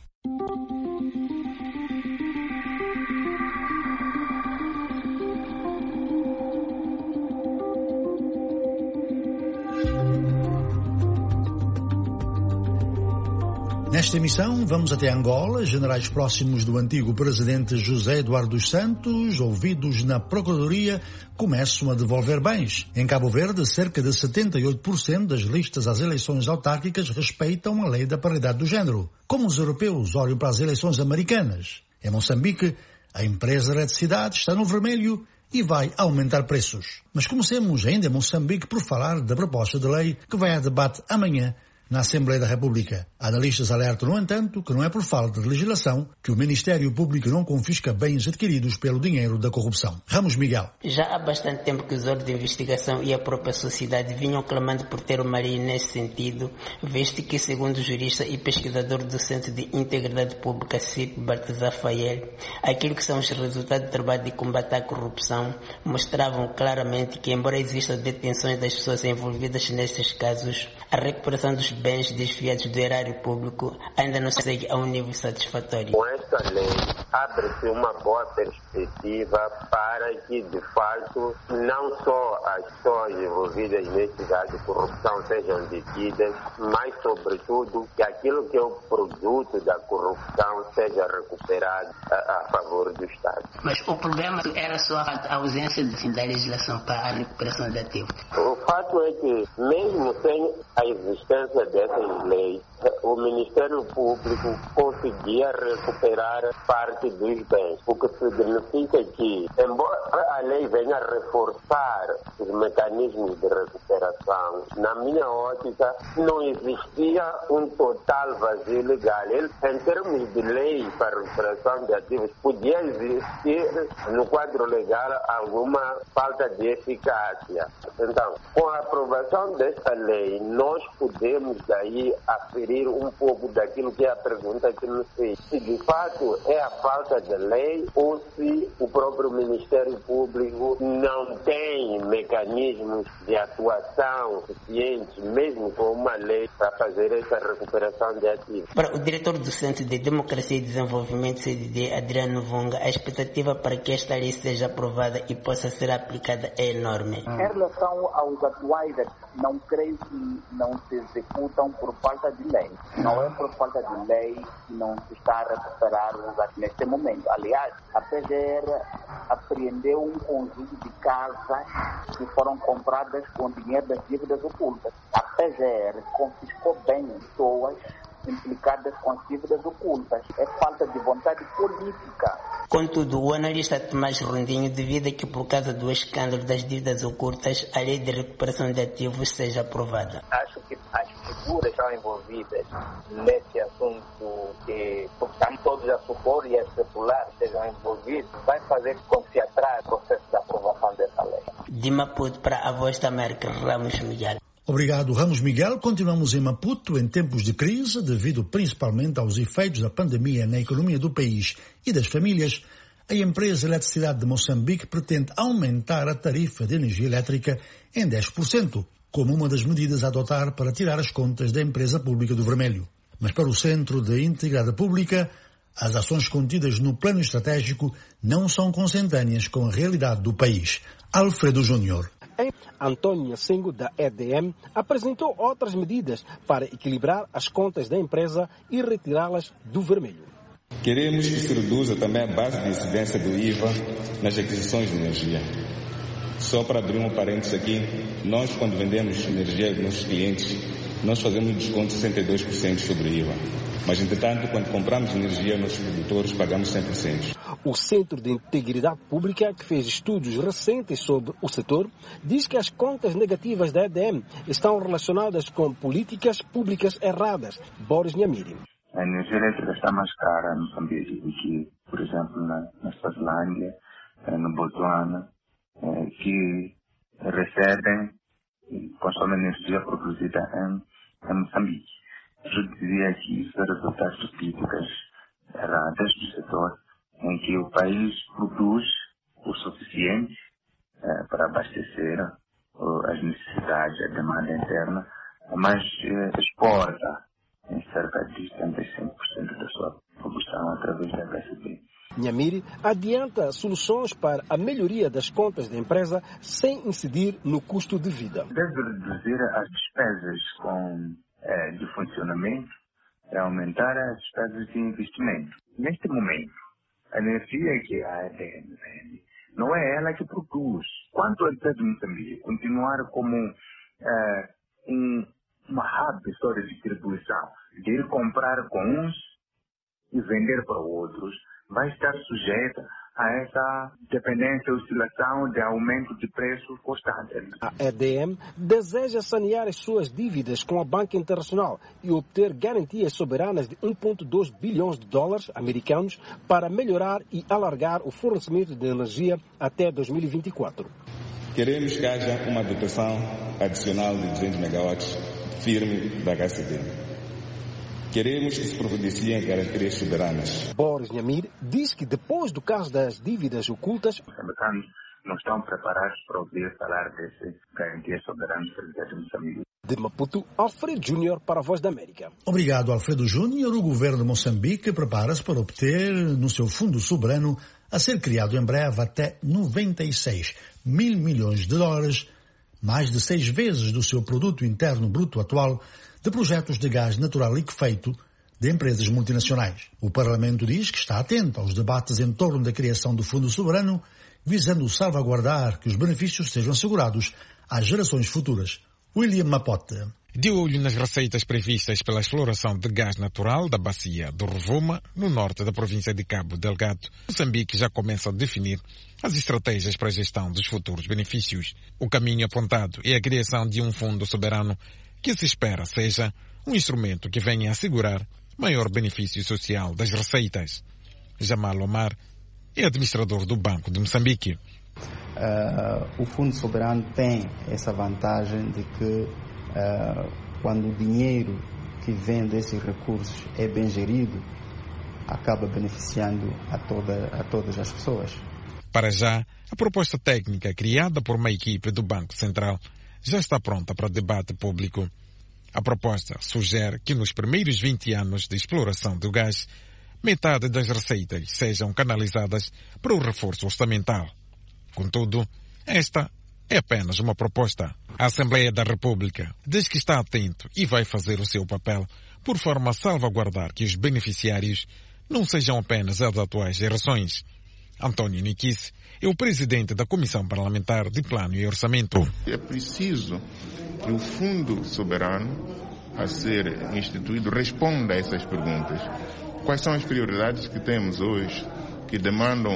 Nesta emissão, vamos até Angola. Generais próximos do antigo presidente José Eduardo dos Santos, ouvidos na Procuradoria, começam a devolver bens. Em Cabo Verde, cerca de 78% das listas às eleições autárquicas respeitam a lei da paridade do género. Como os europeus olham para as eleições americanas? Em Moçambique, a empresa eletricidade está no vermelho e vai aumentar preços. Mas comecemos ainda em Moçambique por falar da proposta de lei que vai a debate amanhã na Assembleia da República. Analistas alertam, no entanto, que não é por falta de legislação que o Ministério Público não confisca bens adquiridos pelo dinheiro da corrupção. Ramos Miguel. Já há bastante tempo que os órgãos de investigação e a própria sociedade vinham clamando por ter uma lei nesse sentido, visto que, segundo o jurista e pesquisador do Centro de Integridade Pública, CIP, Baltazar Fayel, aquilo que são os resultados do trabalho de combate à corrupção mostravam claramente que, embora existam detenções das pessoas envolvidas nesses casos, a recuperação dos bens desviados do erário público ainda não segue a um nível satisfatório. Com esta lei, abre-se uma boa perspectiva para que, de fato, não só as pessoas envolvidas neste caso de corrupção sejam detidas, mas, sobretudo, que aquilo que é o produto da corrupção seja recuperado a favor do Estado. Mas o problema era só a ausência da legislação para a recuperação de ativos. O fato é que, mesmo sem a existência dessas leis, o Ministério Público conseguia recuperar parte dos bens, o que significa que, embora a lei venha reforçar os mecanismos de recuperação, na minha ótica, não existia um total vazio legal. Em termos de lei para a recuperação de ativos, podia existir no quadro legal alguma falta de eficácia. Então, com a aprovação desta lei, nós podemos daí aferir um pouco daquilo que é a pergunta que nos fez. Se de fato é a falta de lei ou se o próprio Ministério Público não tem mecanismos de atuação suficientes, mesmo com uma lei, para fazer essa recuperação de ativos. Para o diretor do Centro de Democracia e Desenvolvimento, CDD, Adriano Vunga, a expectativa para que esta lei seja aprovada e possa ser aplicada é enorme. Em relação aos atuais, não creio que não se executam por falta de lei. Não é por falta de lei que não se está a recuperar neste momento. Aliás, a PGR apreendeu um conjunto de casas que foram compradas com dinheiro das dívidas ocultas. A PGR confiscou bem pessoas implicadas com as dívidas ocultas. É falta de vontade política. Contudo, o analista Tomás Rondinho duvida que, por causa do escândalo das dívidas ocultas, a lei de recuperação de ativos seja aprovada. Acho que as figuras estão envolvidas nesse assunto, que estão todos a supor e a especular sejam envolvidos, vai fazer com que se atrase o processo de aprovação dessa lei. De Maputo para a Voz da América, Ramos Miguel. Obrigado, Ramos Miguel. Continuamos em Maputo em tempos de crise, devido principalmente aos efeitos da pandemia na economia do país e das famílias. A empresa Eletricidade de Moçambique pretende aumentar a tarifa de energia elétrica em 10%, como uma das medidas a adotar para tirar as contas da empresa pública do vermelho. Mas para o Centro de Integridade Pública, as ações contidas no plano estratégico não são consentâneas com a realidade do país. Alfredo Júnior. Antônio Sengo, da EDM, apresentou outras medidas para equilibrar as contas da empresa e retirá-las do vermelho. Queremos que se reduza também a base de incidência do IVA nas aquisições de energia. Só para abrir um parênteses aqui, nós quando vendemos energia aos nossos clientes, nós fazemos desconto de 62% sobre o IVA. Mas, entretanto, quando compramos energia, nossos produtores pagamos 100%. O Centro de Integridade Pública, que fez estudos recentes sobre o setor, diz que as contas negativas da EDM estão relacionadas com políticas públicas erradas. Boris Nyamiri. A energia elétrica está mais cara no Moçambique do que, por exemplo, na Suazilândia, no Botswana, que recebem e consomem energia produzida em Moçambique. Eu dizia que isso é resultado de políticas erradas do setor, em que o país produz o suficiente para abastecer as necessidades, a demanda interna, mas exporta em cerca de 75% da sua produção através da HSB. Nyamiri adianta soluções para a melhoria das contas da empresa sem incidir no custo de vida. Deve reduzir as despesas de funcionamento aumentar as despesas de investimento. Neste momento, a energia que a EDM vende não é ela que produz. Quanto ao Estado de Moçambique continuar como uma hub só de distribuição, de ir comprar com uns e vender para outros, vai estar sujeita a essa dependência, oscilação de aumento de preço constante. A EDM deseja sanear as suas dívidas com a Banca Internacional e obter garantias soberanas de 1,2 bilhões de dólares americanos para melhorar e alargar o fornecimento de energia até 2024. Queremos que haja uma dotação adicional de 200 megawatts firme da HCD. Queremos que se providenciem garantias soberanas. Boris Nyamir diz que depois do caso das dívidas ocultas, os americanos não estão preparados para ouvir falar dessas garantias soberanas para o Estado de Moçambique. De Maputo, Alfredo Júnior para a Voz da América. Obrigado, Alfredo Júnior. O governo de Moçambique prepara-se para obter no seu fundo soberano, a ser criado em breve, até 96 mil milhões de dólares, mais de 6 vezes do seu produto interno bruto atual, de projetos de gás natural liquefeito de empresas multinacionais. O Parlamento diz que está atento aos debates em torno da criação do Fundo Soberano, visando salvaguardar que os benefícios sejam assegurados às gerações futuras. William Mapote. De olho nas receitas previstas pela exploração de gás natural da bacia do Rovuma, no norte da província de Cabo Delgado, Moçambique já começa a definir as estratégias para a gestão dos futuros benefícios. O caminho apontado é a criação de um fundo soberano que se espera seja um instrumento que venha a assegurar maior benefício social das receitas. Jamal Omar é administrador do Banco de Moçambique. O Fundo Soberano tem essa vantagem de que quando o dinheiro que vem desses recursos é bem gerido, acaba beneficiando a todas as pessoas. Para já, a proposta técnica criada por uma equipe do Banco Central já está pronta para debate público. A proposta sugere que nos primeiros 20 anos de exploração do gás, metade das receitas sejam canalizadas para o reforço orçamental. Contudo, esta é apenas uma proposta. A Assembleia da República diz que está atento e vai fazer o seu papel por forma a salvaguardar que os beneficiários não sejam apenas as atuais gerações. António Nikice é o presidente da Comissão Parlamentar de Plano e Orçamento. É preciso que o Fundo Soberano a ser instituído responda a essas perguntas. Quais são as prioridades que temos hoje que demandam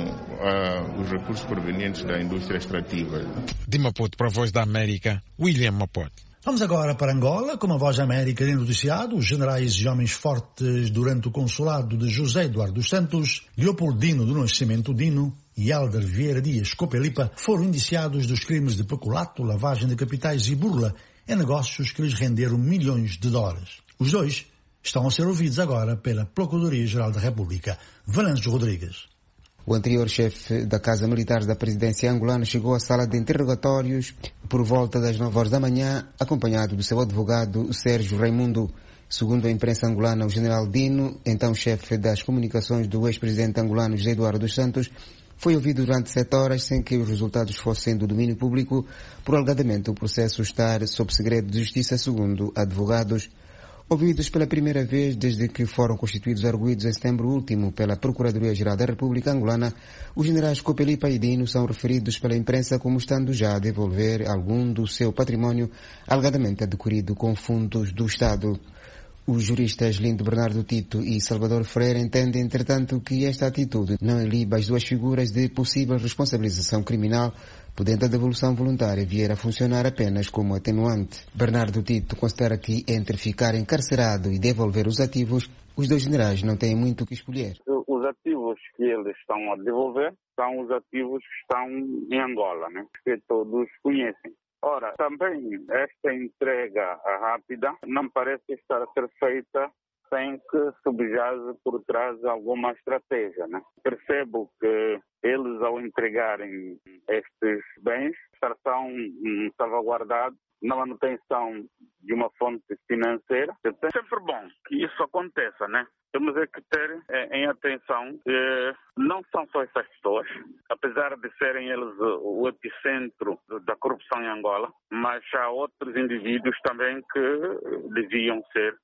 os recursos provenientes da indústria extrativa? De Maputo para a Voz da América, William Maputo. Vamos agora para Angola, com a Voz da América tem noticiado. Os generais e homens fortes durante o consulado de José Eduardo dos Santos, Leopoldino do Nascimento Dino e Hélder Vieira Dias Copelipa foram indiciados dos crimes de peculato, lavagem de capitais e burla em negócios que lhes renderam milhões de dólares. Os dois estão a ser ouvidos agora pela Procuradoria-Geral da República. Venâncio Rodrigues. O anterior chefe da Casa Militar da Presidência angolana chegou à sala de interrogatórios por volta das 9 horas da manhã, acompanhado do seu advogado Sérgio Raimundo. Segundo a imprensa angolana, o general Dino, então chefe das comunicações do ex-presidente angolano José Eduardo dos Santos, foi ouvido durante 7 horas sem que os resultados fossem do domínio público, por alegadamente o processo estar sob segredo de justiça, segundo advogados. Ouvidos pela primeira vez desde que foram constituídos arguidos em setembro último pela Procuradoria-Geral da República Angolana, os generais Copelipa e Dino são referidos pela imprensa como estando já a devolver algum do seu património alegadamente adquirido com fundos do Estado. Os juristas Lindo Bernardo Tito e Salvador Freire entendem, entretanto, que esta atitude não iliba as duas figuras de possível responsabilização criminal, podendo a devolução voluntária vir a funcionar apenas como atenuante. Bernardo Tito considera que, entre ficar encarcerado e devolver os ativos, os dois generais não têm muito o que escolher. Os ativos que eles estão a devolver são os ativos que estão em Angola, né? Que todos conhecem. Ora, também esta entrega rápida não parece estar a ser feita sem que subjaze por trás alguma estratégia, né? Percebo que eles, ao entregarem estes bens, estarão salvaguardados na manutenção de uma fonte financeira. É sempre bom que isso aconteça, né? Temos que ter em atenção que não são só essas pessoas, apesar de serem eles o epicentro da corrupção em Angola, mas há outros indivíduos também que deviam ser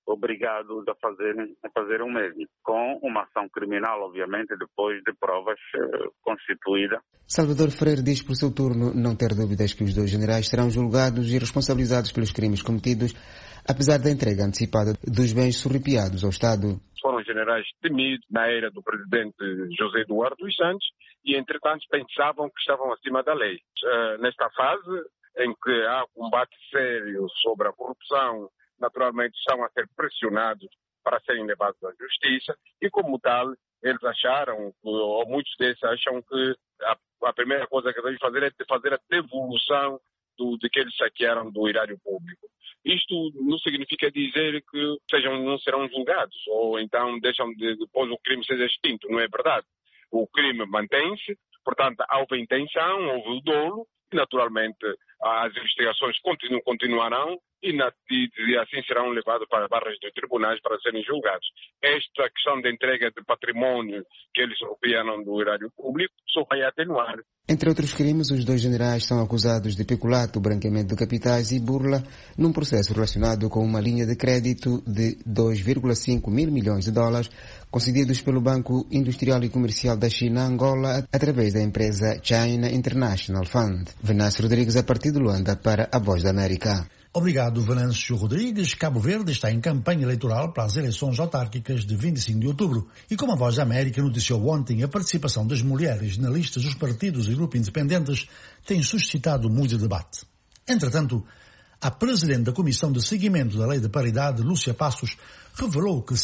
obrigados a fazer o mesmo, com uma ação criminal, obviamente, depois de provas constituídas. Salvador Freire diz por seu turno não ter dúvidas que os 2 generais serão julgados e responsabilizados pelos crimes cometidos, apesar da entrega antecipada dos bens surrupiados ao Estado. Foram generais temidos na era do presidente José Eduardo dos Santos e, entretanto, pensavam que estavam acima da lei. Nesta fase em que há combate sério sobre a corrupção, naturalmente estão a ser pressionados para serem levados à justiça e, como tal, eles acharam, ou muitos desses acham que a primeira coisa que devem fazer é fazer a devolução de que eles saquearam do erário público. Isto não significa dizer que não serão julgados ou então deixam depois o crime seja extinto. Não é verdade. O crime mantém-se, portanto, houve intenção, houve o dolo e, naturalmente, as investigações continuarão e assim serão levados para barras de tribunais para serem julgados. Esta questão de entrega de património que eles surrupiaram do erário público só vai atenuar. Entre outros crimes, os 2 generais são acusados de peculato, branqueamento de capitais e burla num processo relacionado com uma linha de crédito de 2,5 mil milhões de dólares concedidos pelo Banco Industrial e Comercial da China, Angola, através da empresa China International Fund. Venâncio Rodrigues, a partir de Luanda, para a Voz da América. Obrigado, Venâncio Rodrigues. Cabo Verde está em campanha eleitoral para as eleições autárquicas de 25 de outubro. E como a Voz da América noticiou ontem, a participação das mulheres na lista dos partidos e grupos independentes tem suscitado muito debate. Entretanto, a Presidente da Comissão de Seguimento da Lei de Paridade, Lúcia Passos, revelou que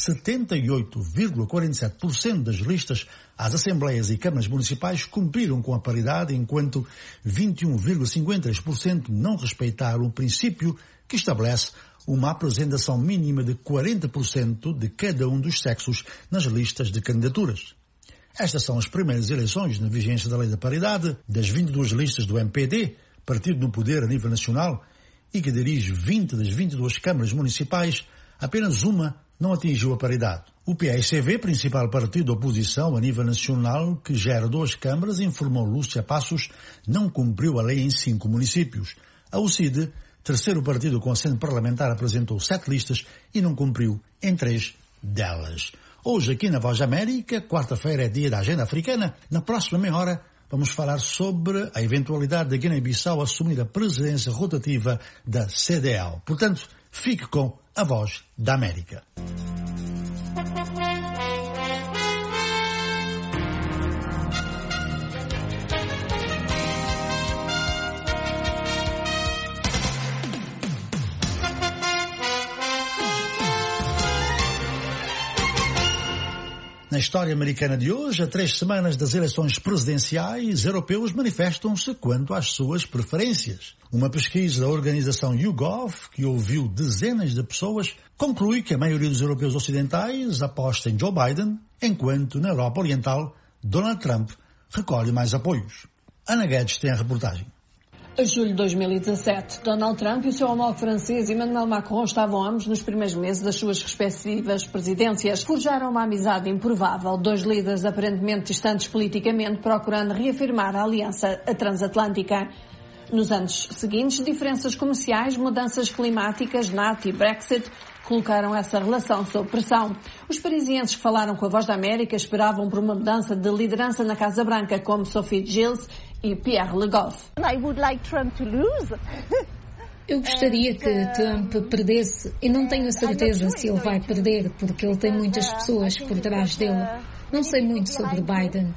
78,47% das listas às Assembleias e Câmaras Municipais cumpriram com a paridade, enquanto 21,53% não respeitaram o princípio que estabelece uma apresentação mínima de 40% de cada um dos sexos nas listas de candidaturas. Estas são as primeiras eleições na vigência da Lei da Paridade, das 22 listas do MPD, partido no poder a nível nacional, e que dirige 20 das 22 câmaras municipais, apenas uma não atingiu a paridade. O PAICV, principal partido da oposição a nível nacional, que gera 2 câmaras, informou Lúcia Passos, não cumpriu a lei em 5 municípios. A UCID, terceiro partido com assento parlamentar, apresentou 7 listas e não cumpriu em 3 delas. Hoje, aqui na Voz da América, quarta-feira é dia da Agenda Africana. Na próxima meia hora, vamos falar sobre a eventualidade da Guiné-Bissau assumir a presidência rotativa da CEDEAO. Portanto, fique com a Voz da América. Na história americana de hoje, a 3 semanas das eleições presidenciais, europeus manifestam-se quanto às suas preferências. Uma pesquisa da organização YouGov, que ouviu dezenas de pessoas, conclui que a maioria dos europeus ocidentais aposta em Joe Biden, enquanto na Europa Oriental, Donald Trump recolhe mais apoios. Ana Guedes tem a reportagem. Em julho de 2017, Donald Trump e o seu homólogo francês Emmanuel Macron estavam ambos nos primeiros meses das suas respectivas presidências. Forjaram uma amizade improvável, 2 líderes aparentemente distantes politicamente, procurando reafirmar a aliança transatlântica. Nos anos seguintes, diferenças comerciais, mudanças climáticas, NATO e Brexit colocaram essa relação sob pressão. Os parisienses que falaram com a Voz da América esperavam por uma mudança de liderança na Casa Branca, como Sophie Gilles e Pierre Le Goff. Eu gostaria que Trump perdesse e não tenho a certeza se ele vai perder, porque ele tem muitas pessoas por trás dele. Não sei muito sobre Biden.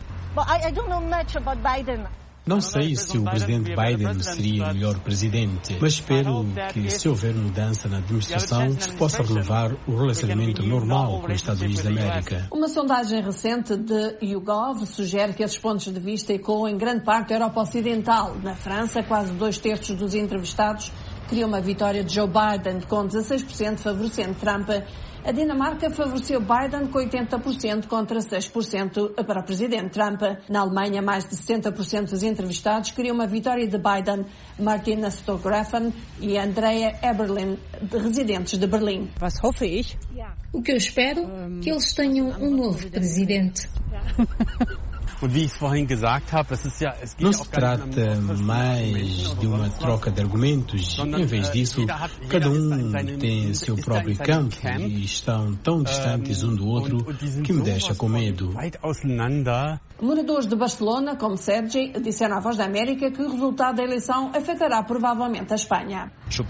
Não sei se o presidente Biden seria o melhor presidente, mas espero que, se houver mudança na administração, se possa renovar o relacionamento normal com os Estados Unidos da América. Uma sondagem recente de YouGov sugere que esses pontos de vista ecoam em grande parte a Europa Ocidental. Na França, quase 2/3 dos entrevistados queriam uma vitória de Joe Biden, com 16% favorecendo Trump. A Dinamarca favoreceu Biden com 80% contra 6% para o presidente Trump. Na Alemanha, mais de 70% dos entrevistados queriam uma vitória de Biden. Martina Stografen e Andrea Eberlin, residentes de Berlim. O que eu espero? Que eles tenham um novo presidente. Não se trata mais de uma troca de argumentos. Em vez disso, cada um tem seu próprio campo e estão tão distantes um do outro que me deixa com medo. Moradores de Barcelona, como Sergi, disseram à Voz da América que o resultado da eleição afetará provavelmente a Espanha.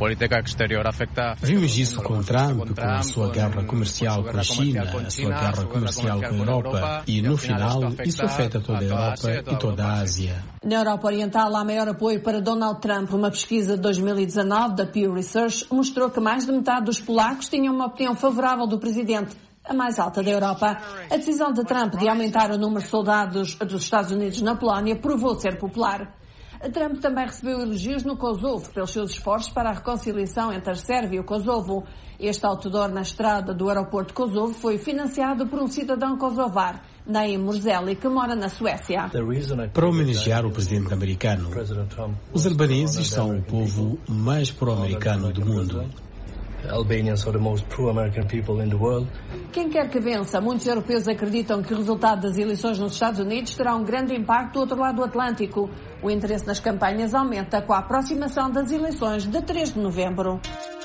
Vimos isso com Trump, com a sua guerra comercial com a China, a sua guerra comercial com a Europa, e no final isso afeta toda a Europa e toda a Ásia. Na Europa Oriental há maior apoio para Donald Trump. Uma pesquisa de 2019 da Pew Research mostrou que mais de metade dos polacos tinham uma opinião favorável do presidente, a mais alta da Europa. A decisão de Trump de aumentar o número de soldados dos Estados Unidos na Polónia provou ser popular. Trump também recebeu elogios no Kosovo pelos seus esforços para a reconciliação entre a Sérvia e o Kosovo. Este outdoor na estrada do aeroporto de Kosovo foi financiado por um cidadão kosovar, Naim Murzeli, que mora na Suécia. Para homenagear o presidente americano, os albaneses são o povo mais pró-americano do mundo. Albanians are the most pro-American people in the world. Quem quer que vença, muitos europeus acreditam que o resultado das eleições nos Estados Unidos terá um grande impacto do outro lado do Atlântico. O interesse nas campanhas aumenta com a aproximação das eleições de 3 de novembro.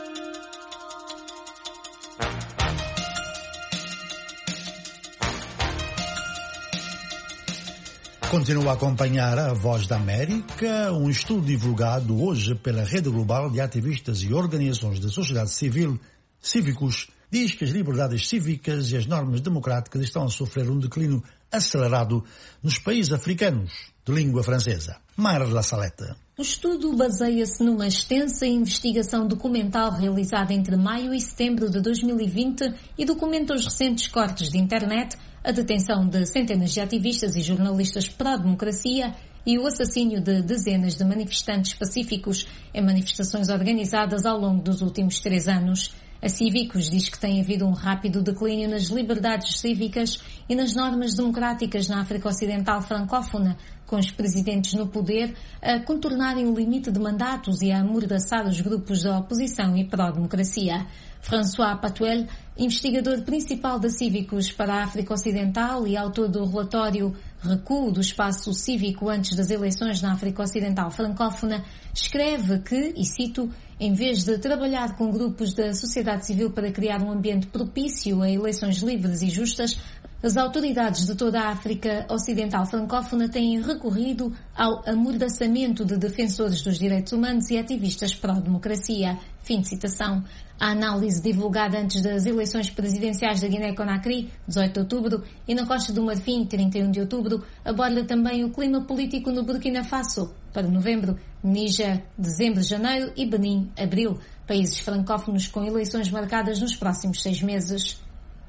Continua a acompanhar a Voz da América, um estudo divulgado hoje pela Rede Global de Ativistas e Organizações da Sociedade Civil, Cívicos, diz que as liberdades cívicas e as normas democráticas estão a sofrer um declínio acelerado nos países africanos de língua francesa. Mara La Saleta. O estudo baseia-se numa extensa investigação documental realizada entre maio e setembro de 2020 e documenta os recentes cortes de internet, a detenção de centenas de ativistas e jornalistas pró-democracia e o assassínio de dezenas de manifestantes pacíficos em manifestações organizadas ao longo dos últimos 3 anos. A Cívicos diz que tem havido um rápido declínio nas liberdades cívicas e nas normas democráticas na África Ocidental francófona, com os presidentes no poder a contornarem o limite de mandatos e a amordaçar os grupos da oposição e pró-democracia. François Patuel, investigador principal da Cívicos para a África Ocidental e autor do relatório Recuo do Espaço Cívico antes das eleições na África Ocidental francófona, escreve que, e cito, em vez de trabalhar com grupos da sociedade civil para criar um ambiente propício a eleições livres e justas, as autoridades de toda a África Ocidental francófona têm recorrido ao amordaçamento de defensores dos direitos humanos e ativistas pró-democracia. Fim de citação. A análise divulgada antes das eleições presidenciais da Guiné-Conakry, 18 de outubro, e na Costa do Marfim, 31 de outubro, aborda também o clima político no Burkina Faso, para novembro, Níger, dezembro, janeiro e Benin, abril, países francófonos com eleições marcadas nos próximos 6 meses.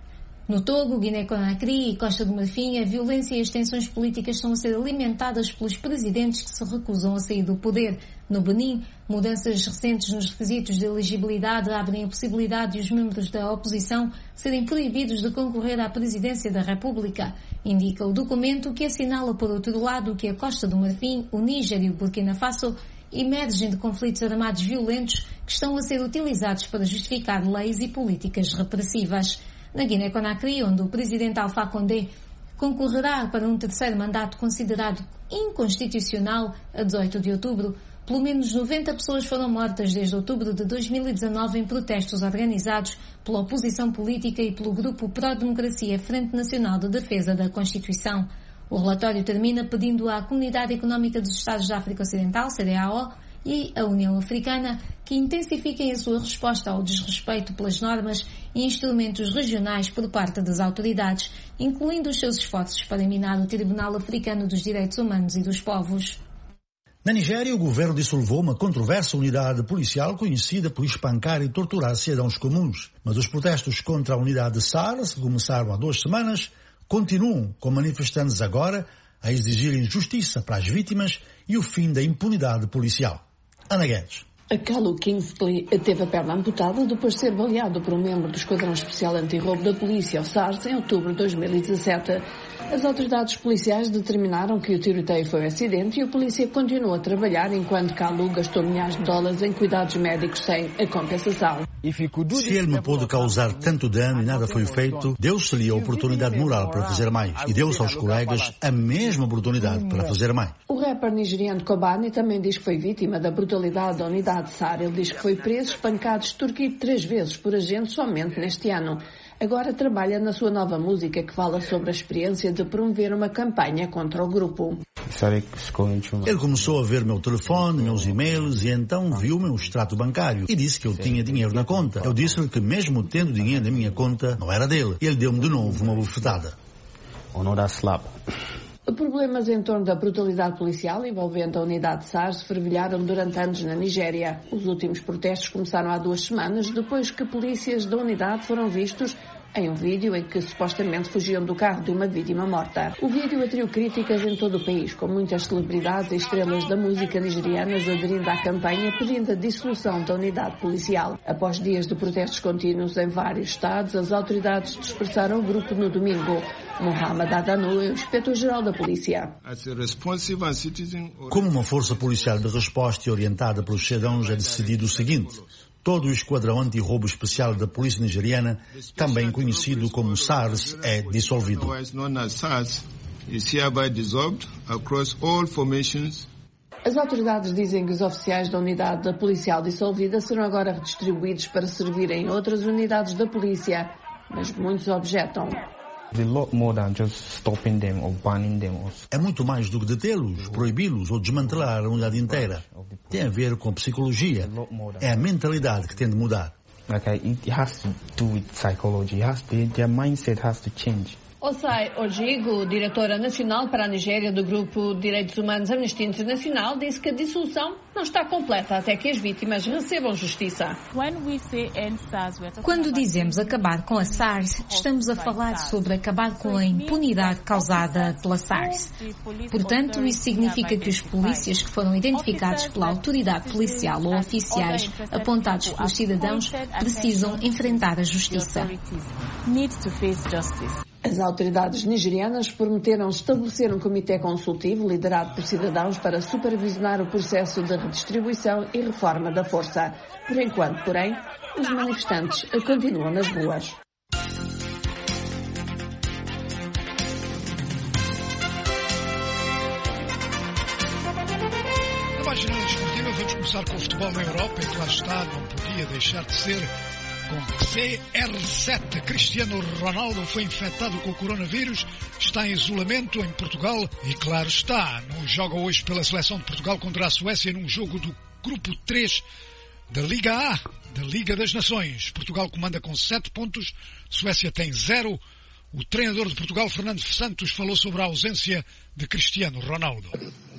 No Togo, Guiné-Conakry e Costa do Marfim, a violência e as tensões políticas estão a ser alimentadas pelos presidentes que se recusam a sair do poder. No Benin, mudanças recentes nos requisitos de elegibilidade abrem a possibilidade de os membros da oposição serem proibidos de concorrer à presidência da República. Indica o documento que assinala, por outro lado, que a Costa do Marfim, o Níger e o Burkina Faso emergem de conflitos armados violentos que estão a ser utilizados para justificar leis e políticas repressivas. Na Guiné-Conakry, onde o presidente Alpha Condé concorrerá para um terceiro mandato considerado inconstitucional a 18 de outubro, pelo menos 90 pessoas foram mortas desde outubro de 2019 em protestos organizados pela oposição política e pelo grupo pró-democracia Frente Nacional de Defesa da Constituição. O relatório termina pedindo à Comunidade Económica dos Estados da África Ocidental, CEDEAO, e a União Africana que intensifiquem a sua resposta ao desrespeito pelas normas e instrumentos regionais por parte das autoridades, incluindo os seus esforços para minar o Tribunal Africano dos Direitos Humanos e dos Povos. Na Nigéria, o governo dissolveu uma controversa unidade policial conhecida por espancar e torturar cidadãos comuns. Mas os protestos contra a unidade SARS, que começaram há 2 semanas, continuam, com manifestantes agora a exigirem justiça para as vítimas e o fim da impunidade policial. Ana Guedes. Calu Kingsley teve a perna amputada depois de ser baleado por um membro do Esquadrão Especial Antirroubo da Polícia, o SARS, em outubro de 2017. As autoridades policiais determinaram que o tiroteio foi um acidente e a polícia continua a trabalhar enquanto Kalu gastou milhares de dólares em cuidados médicos sem a compensação. Se ele me pôde causar tanto dano e nada foi feito, deu-se-lhe a oportunidade moral para fazer mais. E deu-se aos colegas a mesma oportunidade para fazer mais. O rapper nigeriano Kobani também diz que foi vítima da brutalidade da unidade SAR. Ele diz que foi preso, espancado, extorquido 3 vezes por agentes somente neste ano. Agora trabalha na sua nova música que fala sobre a experiência de promover uma campanha contra o grupo. Ele começou a ver meu telefone, meus e-mails e então viu meu extrato bancário e disse que eu tinha dinheiro na conta. Eu disse-lhe que mesmo tendo dinheiro na minha conta, não era dele. E ele deu-me de novo uma bufetada. Problemas em torno da brutalidade policial envolvendo a unidade SAR se fervilharam durante anos na Nigéria. Os últimos protestos começaram há 2 semanas, depois que polícias da unidade foram vistos em um vídeo em que supostamente fugiam do carro de uma vítima morta. O vídeo atraiu críticas em todo o país, com muitas celebridades e estrelas da música nigerianas aderindo à campanha pedindo a dissolução da unidade policial. Após dias de protestos contínuos em vários estados, as autoridades dispersaram o grupo no domingo. Mohamed Adanu é o inspetor-geral da polícia. Como uma força policial de resposta e orientada pelos cidadãos, é decidido o seguinte: todo o esquadrão anti-roubo especial da polícia nigeriana, também conhecido como SARS, é dissolvido. As autoridades dizem que os oficiais da unidade policial dissolvida serão agora redistribuídos para servir em outras unidades da polícia, mas muitos objetam. É muito mais do que detê-los, proibi-los ou desmantelar a unidade inteira. Tem a ver com a psicologia. É a mentalidade que tem de mudar. Osai Ojigo, diretora nacional para a Nigéria do Grupo de Direitos Humanos Amnistia Internacional, disse que a dissolução não está completa até que as vítimas recebam justiça. Quando dizemos acabar com a SARS, estamos a falar sobre acabar com a impunidade causada pela SARS. Portanto, isso significa que os polícias que foram identificados pela autoridade policial ou oficiais apontados pelos cidadãos precisam enfrentar a justiça. As autoridades nigerianas prometeram estabelecer um comitê consultivo liderado por cidadãos para supervisionar o processo de redistribuição e reforma da força. Por enquanto, porém, os manifestantes continuam nas ruas. Na página desportiva vamos começar com o futebol na Europa, e lá está, não podia deixar de ser com CR7. Cristiano Ronaldo foi infectado com o coronavírus, está em isolamento em Portugal e, claro está, não joga hoje pela seleção de Portugal contra a Suécia num jogo do Grupo 3 da Liga A, da Liga das Nações. Portugal comanda com 7 pontos, Suécia tem 0. O treinador de Portugal, Fernando Santos, falou sobre a ausência de Cristiano Ronaldo.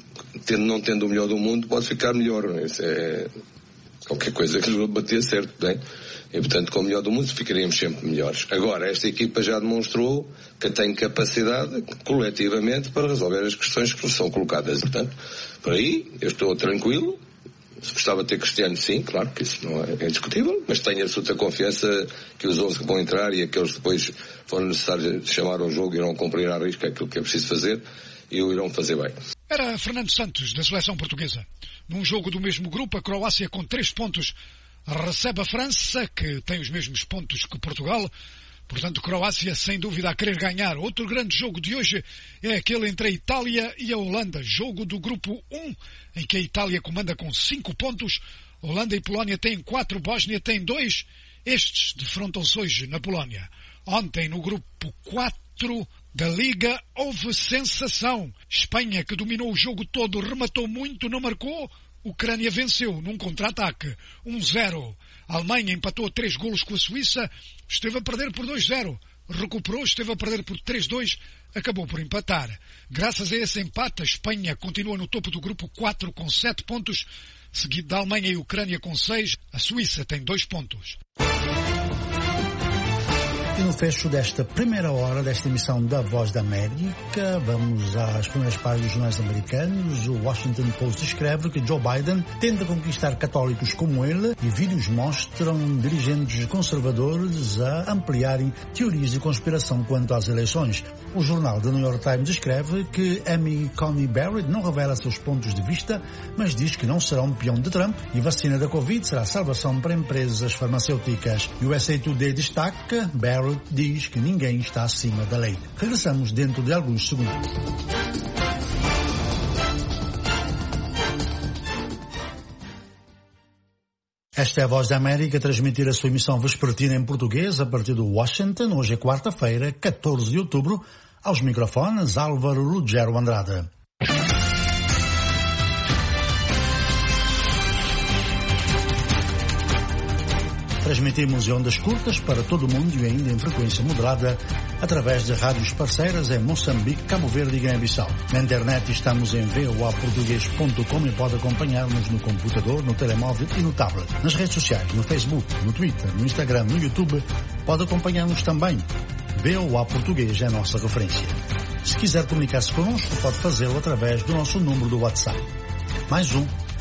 Não tendo o melhor do mundo, pode ficar melhor. Isso é qualquer coisa que lhe bater certo, bem? E, portanto, com o melhor do mundo ficaríamos sempre melhores. Agora, esta equipa já demonstrou que tem capacidade, coletivamente, para resolver as questões que são colocadas. Portanto, por aí, eu estou tranquilo. Se gostava de ter Cristiano, sim, claro que isso não é discutível, mas tenho absoluta confiança que os 11 que vão entrar e aqueles que depois forem necessários chamar ao jogo irão cumprir à risca aquilo que é preciso fazer e o irão fazer bem. Era Fernando Santos, da seleção portuguesa. Num jogo do mesmo grupo, a Croácia com 3 pontos recebe a França, que tem os mesmos pontos que Portugal. Portanto, Croácia sem dúvida a querer ganhar. Outro grande jogo de hoje é aquele entre a Itália e a Holanda. Jogo do grupo 1, em que a Itália comanda com 5 pontos. Holanda e Polónia têm 4, Bósnia tem 2. Estes defrontam-se hoje na Polónia. Ontem, no grupo 4 da Liga, houve sensação. Espanha, que dominou o jogo todo, rematou muito, não marcou. Ucrânia venceu num contra-ataque, 1-0. A Alemanha empatou 3 golos com a Suíça, esteve a perder por 2-0. Recuperou, esteve a perder por 3-2, acabou por empatar. Graças a esse empate, a Espanha continua no topo do grupo 4 com 7 pontos, seguido da Alemanha e Ucrânia com 6. A Suíça tem 2 pontos. E no fecho desta primeira hora desta emissão da Voz da América, vamos às primeiras páginas dos jornais americanos. O Washington Post escreve que Joe Biden tenta conquistar católicos como ele e vídeos mostram dirigentes conservadores a ampliarem teorias de conspiração quanto às eleições. O jornal The New York Times escreve que Amy Coney Barrett não revela seus pontos de vista, mas diz que não será um peão de Trump e vacina da Covid será salvação para empresas farmacêuticas. USA Today destaca, Barrett diz que ninguém está acima da lei. Regressamos dentro de alguns segundos. Esta é a Voz da América a transmitir a sua emissão vespertina em português a partir do Washington. Hoje é quarta-feira, 14 de outubro. Aos microfones, Álvaro Ruggiero Andrade. Transmitimos em ondas curtas para todo o mundo e ainda em frequência moderada através de rádios parceiras em Moçambique, Cabo Verde e Guiné-Bissau. Na internet estamos em voaportugues.com e pode acompanhar-nos no computador, no telemóvel e no tablet. Nas redes sociais, no Facebook, no Twitter, no Instagram, no YouTube, pode acompanhar-nos também. VOA Português é a nossa referência. Se quiser comunicar-se connosco, pode fazê-lo através do nosso número do WhatsApp. Mais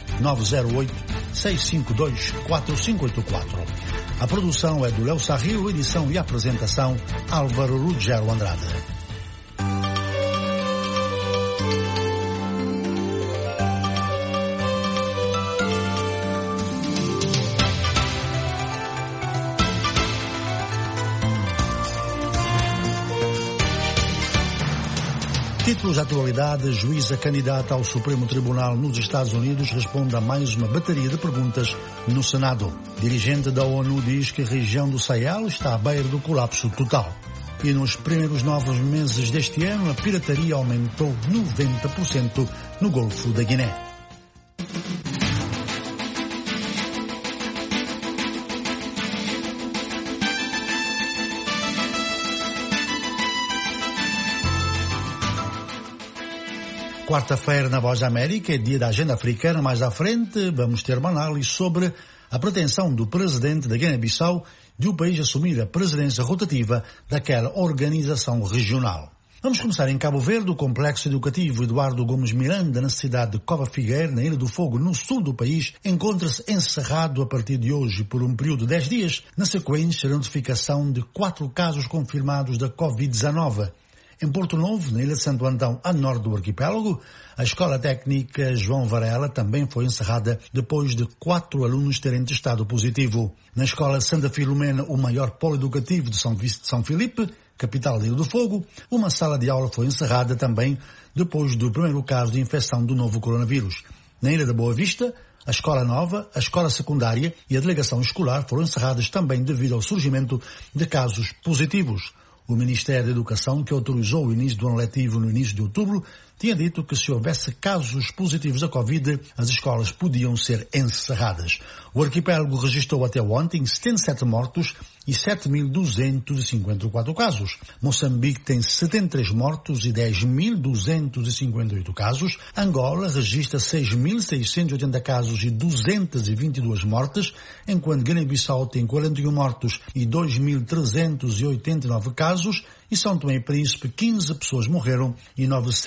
908-652-4584. A produção é do Léo Sarrio, edição e apresentação Álvaro Ruggiero Andrade. Títulos de atualidade: juíza candidata ao Supremo Tribunal nos Estados Unidos responde a mais uma bateria de perguntas no Senado. Dirigente da ONU diz que a região do Sahel está à beira do colapso total. E nos primeiros 9 meses deste ano, a pirataria aumentou 90% no Golfo da Guiné. Quarta-feira na Voz da América é dia da agenda africana. Mais à frente vamos ter uma análise sobre a pretensão do presidente da Guiné-Bissau de o país assumir a presidência rotativa daquela organização regional. Vamos começar em Cabo Verde. O complexo educativo Eduardo Gomes Miranda, na cidade de Cova Figueira, na Ilha do Fogo, no sul do país, encontra-se encerrado a partir de hoje por um período de 10 dias, na sequência da notificação de 4 casos confirmados da Covid-19. Em Porto Novo, na Ilha de Santo Antão, a norte do arquipélago, a Escola Técnica João Varela também foi encerrada depois de 4 alunos terem testado positivo. Na Escola Santa Filomena, o maior polo educativo de São Filipe, capital da Ilha do Fogo, uma sala de aula foi encerrada também depois do primeiro caso de infecção do novo coronavírus. Na Ilha da Boa Vista, a Escola Nova, a Escola Secundária e a Delegação Escolar foram encerradas também devido ao surgimento de casos positivos. O Ministério da Educação, que autorizou o início do ano letivo no início de outubro, tinha dito que se houvesse casos positivos da Covid, as escolas podiam ser encerradas. O arquipélago registrou até ontem 77 mortos e 7.254 casos. Moçambique tem 73 mortos e 10.258 casos. Angola registra 6.680 casos e 222 mortes, enquanto Guiné-Bissau tem 41 mortos e 2.389 casos. E São Tomé e Príncipe, 15 pessoas morreram e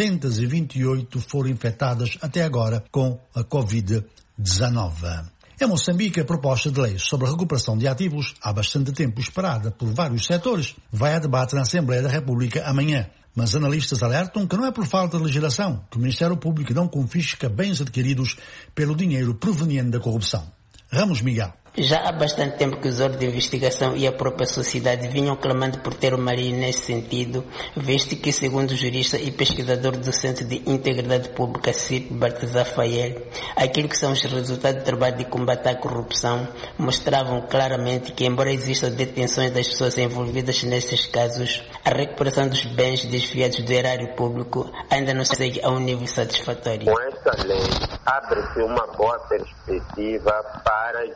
928 foram infectadas até agora com a Covid-19. Em Moçambique, a proposta de lei sobre a recuperação de ativos, há bastante tempo esperada por vários setores, vai a debate na Assembleia da República amanhã. Mas analistas alertam que não é por falta de legislação que o Ministério Público não confisca bens adquiridos pelo dinheiro proveniente da corrupção. Ramos Miguel. Já há bastante tempo que os órgãos de investigação e a própria sociedade vinham clamando por ter uma lei nesse sentido, visto que, segundo o jurista e pesquisador do Centro de Integridade Pública, CIP, Baltazar Fayel, aquilo que são os resultados do trabalho de combate à corrupção mostravam claramente que, embora existam detenções das pessoas envolvidas nesses casos, a recuperação dos bens desviados do erário público ainda não segue a um nível satisfatório. Com esta lei, abre-se uma boa perspectiva para que, de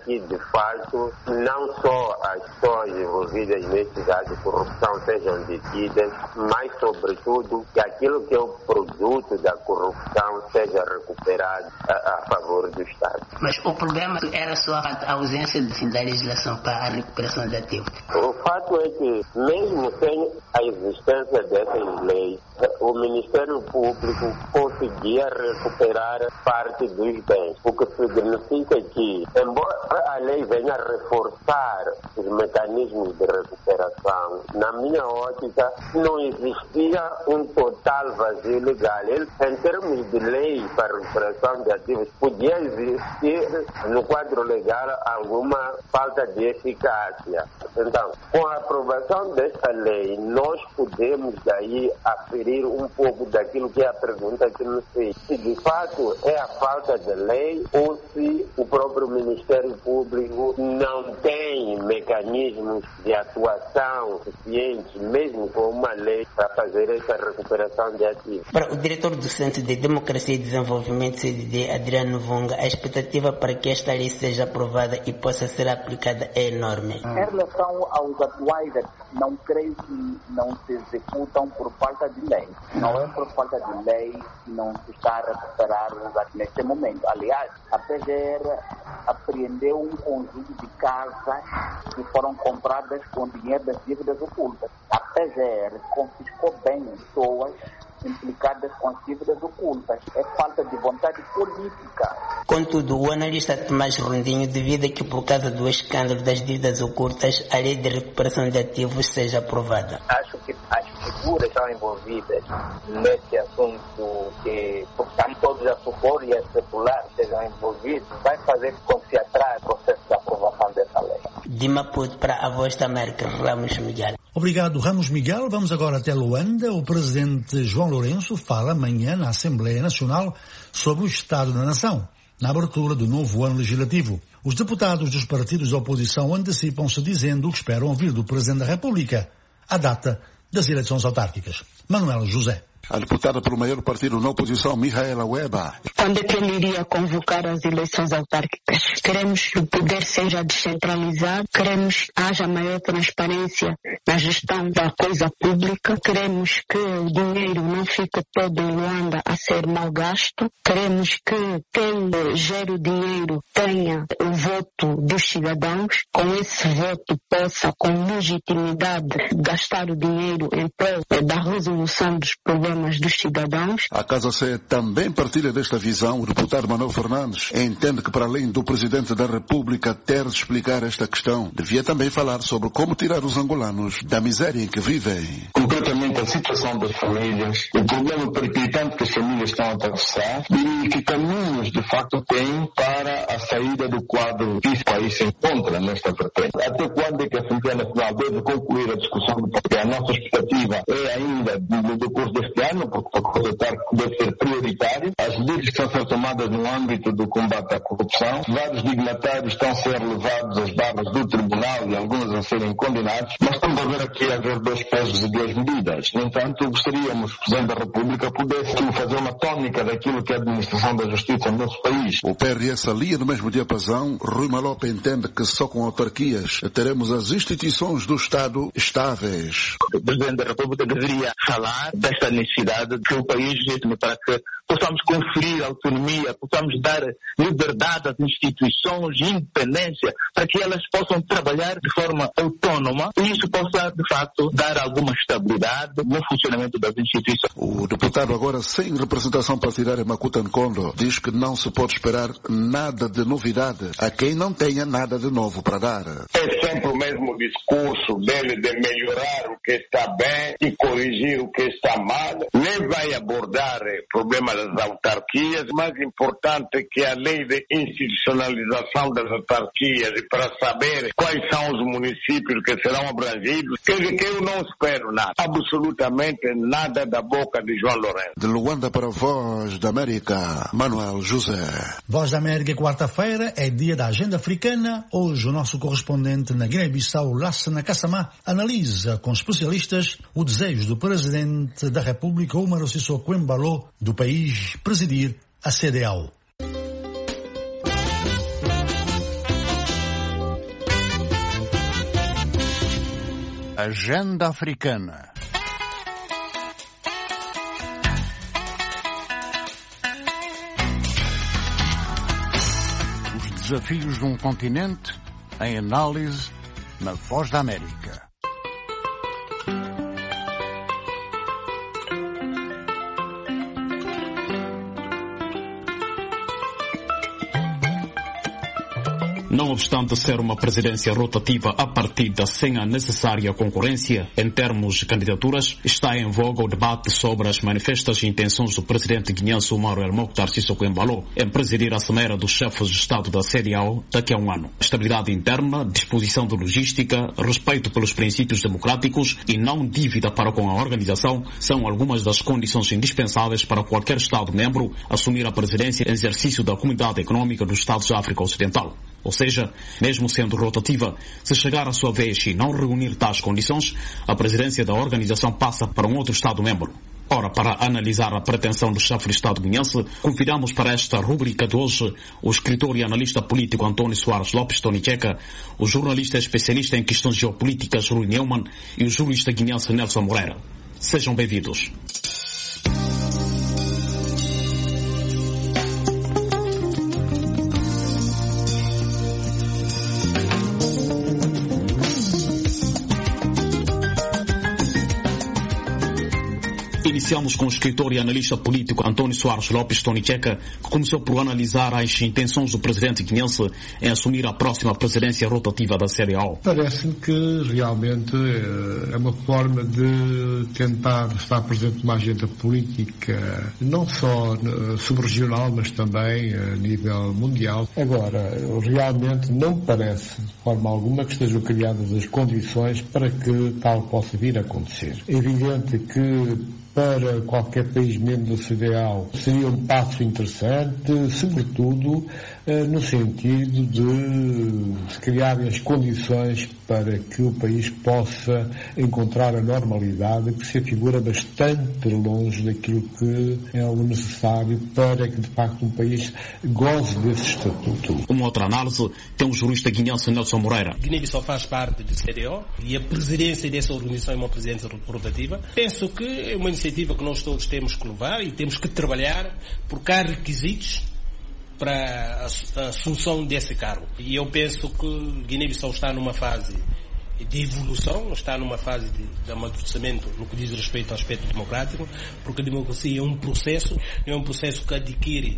fato, não só as pessoas envolvidas nesses atos de corrupção sejam detidas, mas, sobretudo, que aquilo que é o produto da corrupção seja recuperado a favor do Estado. Mas o problema era só a ausência da legislação para a recuperação de ativos. O fato é que, mesmo sem a existência dessas leis, o Ministério Público conseguia recuperar parte dos bens, o que significa que, embora a lei venha a reforçar os mecanismos de recuperação, na minha ótica, não existia um total vazio legal. Em termos de lei para a recuperação de ativos, podia existir no quadro legal alguma falta de eficácia. Então, com a aprovação desta lei, nós podemos daí aferir um pouco daquilo que é a pergunta que nos fez. Se de fato é a falta de lei ou se o próprio Ministério Público não tem mecanismos de atuação suficientes, mesmo com uma lei, para fazer essa recuperação de ativos. Para o diretor do Centro de Democracia e Desenvolvimento, CDD, Adriano Vunga, a expectativa para que esta lei seja aprovada e possa ser aplicada é enorme. Em relação aos atuais, não creio que não se executam por falta de lei. Não é por falta de lei que não se está a recuperar os atos neste momento. Aliás, a PGR apreendeu um conjunto de casas que foram compradas com dinheiro das dívidas ocultas. A PGR confiscou bens de pessoas implicadas com as dívidas ocultas. É falta de vontade política. Contudo, o analista Tomás Rondinho duvida que, por causa do escândalo das dívidas ocultas, a lei de recuperação de ativos seja aprovada. Acho que as figuras estão envolvidas nesse assunto, que estamos todos a supor e a especular que sejam envolvidos, vai fazer com que se atraia o processo de aprovação dessa lei. De Maputo para a Voz da América, Ramos Miguel. Obrigado, Ramos Miguel. Vamos agora até Luanda. O presidente João Lourenço fala amanhã na Assembleia Nacional sobre o Estado da Nação, na abertura do novo ano legislativo. Os deputados dos partidos da oposição antecipam-se dizendo que esperam ouvir do Presidente da República a data das eleições autárquicas. Manuel José. A deputada pelo maior partido na oposição, Mihaela Weber. Quando é que ele iria convocar as eleições autárquicas? Queremos que o poder seja descentralizado, queremos que haja maior transparência na gestão da coisa pública, queremos que o dinheiro não fique todo em Luanda a ser mal gasto, queremos que quem gera o dinheiro tenha o voto dos cidadãos, com esse voto possa, com legitimidade, gastar o dinheiro em prol da resolução dos problemas dos cidadãos. A Casa C também partilha desta visão. O deputado Manuel Fernandes entende que, para além do Presidente da República ter de explicar esta questão, devia também falar sobre como tirar os angolanos da miséria em que vivem. Concretamente, a situação das famílias, o problema periclitante que as famílias estão a atravessar e que caminhos, de facto, têm para a saída do quadro que o país se encontra nesta vertente. Até quando é que a Assembleia Nacional deve concluir a discussão do papel? A nossa expectativa é ainda, no decurso deste ano, porque para constatar que deve ser prioritário. As medidas que estão a ser tomadas no âmbito do combate à corrupção, vários dignatários estão a ser levados às barras do tribunal e alguns a serem condenados, mas estamos a ver aqui a haver dois pesos e duas medidas. No entanto, gostaríamos que o Presidente da República pudesse fazer uma tónica daquilo que é a administração da justiça no nosso país. O PRS alia no mesmo diapasão. Rui Malope entende que só com autarquias teremos as instituições do Estado estáveis. O Presidente da República deveria falar desta necessidade que o país vive para que possamos conferir autonomia, possamos dar liberdade às instituições, independência, para que elas possam trabalhar de forma autónoma e isso possa, de facto, dar alguma estabilidade no funcionamento das instituições. O deputado, agora sem representação partidária, Makuta Nkondo, diz que não se pode esperar nada de novidade a quem não tenha nada de novo para dar. É sempre o mesmo discurso dele de melhorar o que está bem e corrigir o que está mal. Nem vai abordar o problema das autarquias. O mais importante é que a lei de institucionalização das autarquias e para saber quais são os municípios que serão abrangidos, quer dizer que eu não espero nada, absolutamente nada da boca de João Lourenço. De Luanda para a Voz da América, Manuel José. Voz da América, quarta-feira, é dia da agenda africana. Hoje o nosso correspondente na Guiné-Bissau, Lassana Kassamá, analisa com especialistas o desejo do Presidente da República, Umaro Sissoko Embalo, do país presidir a CEDEAO. Agenda Africana. Os desafios de um continente em análise na Voz da América. Não obstante ser uma presidência rotativa a partida sem a necessária concorrência em termos de candidaturas, está em voga o debate sobre as manifestas intenções do presidente guineense Umaro El Mokhtar Sissoko Embalo em presidir a Cimeira dos Chefes de Estado da CEDEAO daqui a um ano. Estabilidade interna, disposição de logística, respeito pelos princípios democráticos e não dívida para com a organização são algumas das condições indispensáveis para qualquer Estado-membro assumir a presidência em exercício da Comunidade Econômica dos Estados da África Ocidental. Ou seja, mesmo sendo rotativa, se chegar à sua vez e não reunir tais condições, a presidência da organização passa para um outro Estado-membro. Ora, para analisar a pretensão do chefe de Estado guineense, convidamos para esta rubrica de hoje o escritor e analista político António Soares Lopes Tony Checa, o jornalista especialista em questões geopolíticas Rui Neumann e o jurista guineense Nelson Moreira. Sejam bem-vindos. Iniciamos com o escritor e analista político António Soares Lopes Tony Checa, que começou por analisar as intenções do presidente guineense em assumir a próxima presidência rotativa da CEDEAO. Parece-me que realmente é uma forma de tentar estar presente numa agenda política, não só subregional, mas também a nível mundial. Agora, realmente não parece, de forma alguma, que estejam criadas as condições para que tal possa vir a acontecer. É evidente que para qualquer país membro da CEDEAO seria um passo interessante, sobretudo no sentido de se criarem as condições para que o país possa encontrar a normalidade, que se afigura bastante longe daquilo que é o necessário para que, de facto, um país goze desse estatuto. Uma outra análise tem o jurista guineense Nelson Moreira. Guiné-Bissau faz parte do CEDEAO e a presidência dessa organização é uma presidência rotativa. Penso que é uma iniciativa que nós todos temos que levar e temos que trabalhar porque há requisitos para a assunção desse cargo. E eu penso que Guiné-Bissau está numa fase de evolução, está numa fase de amadurecimento no que diz respeito ao aspecto democrático, porque a democracia é um processo, não é um processo que adquire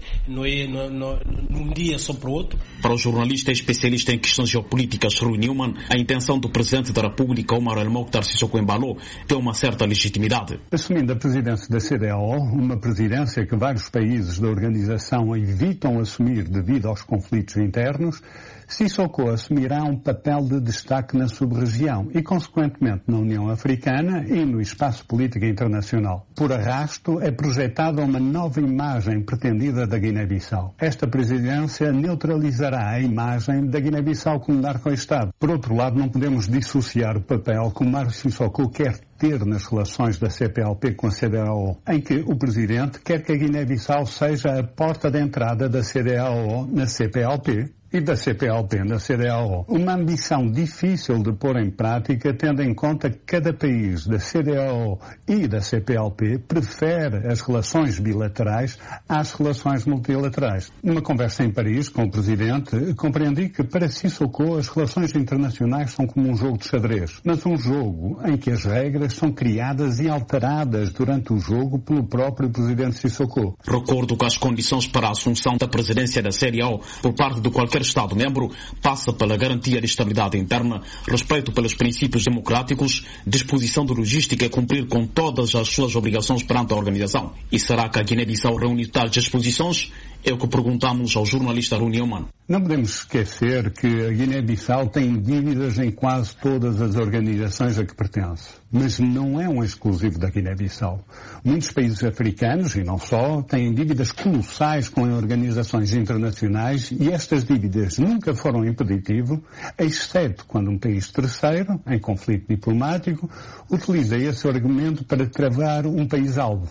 num dia só para o outro. Para o jornalista e especialista em questões geopolíticas Rui Neumann, a intenção do presidente da República, Umaro El Mokhtar Sissoko Embalo, tem uma certa legitimidade. Assumindo a presidência da CEDEAO, uma presidência que vários países da organização evitam assumir devido aos conflitos internos, Sissoko assumirá um papel de destaque na sub-região e, consequentemente, na União Africana e no espaço político internacional. Por arrasto, é projetada uma nova imagem pretendida da Guiné-Bissau. Esta presidência neutralizará a imagem da Guiné-Bissau como narco-estado. Por outro lado, não podemos dissociar o papel que Umaro Sissoko quer ter nas relações da CPLP com a CEDEAO, em que o presidente quer que a Guiné-Bissau seja a porta de entrada da CEDEAO na CPLP e da CPLP na CEDEAO. Uma ambição difícil de pôr em prática, tendo em conta que cada país da CEDEAO e da CPLP prefere as relações bilaterais às relações multilaterais. Numa conversa em Paris com o presidente, compreendi que para Sissoko as relações internacionais são como um jogo de xadrez, mas um jogo em que as regras são criadas e alteradas durante o jogo pelo próprio presidente Sissoko. Recordo que as condições para a assunção da presidência da CEDEAO por parte de qualquer Estado-membro passa pela garantia de estabilidade interna, respeito pelos princípios democráticos, disposição de logística e cumprir com todas as suas obrigações perante a organização. E será que a Guiné-Bissau reúne tais disposições? É o que perguntamos ao jornalista Rui Neumann. Não podemos esquecer que a Guiné-Bissau tem dívidas em quase todas as organizações a que pertence. Mas não é um exclusivo da Guiné-Bissau. Muitos países africanos, e não só, têm dívidas colossais com organizações internacionais e estas dívidas nunca foram impeditivo, exceto quando um país terceiro, em conflito diplomático, utiliza esse argumento para travar um país-alvo.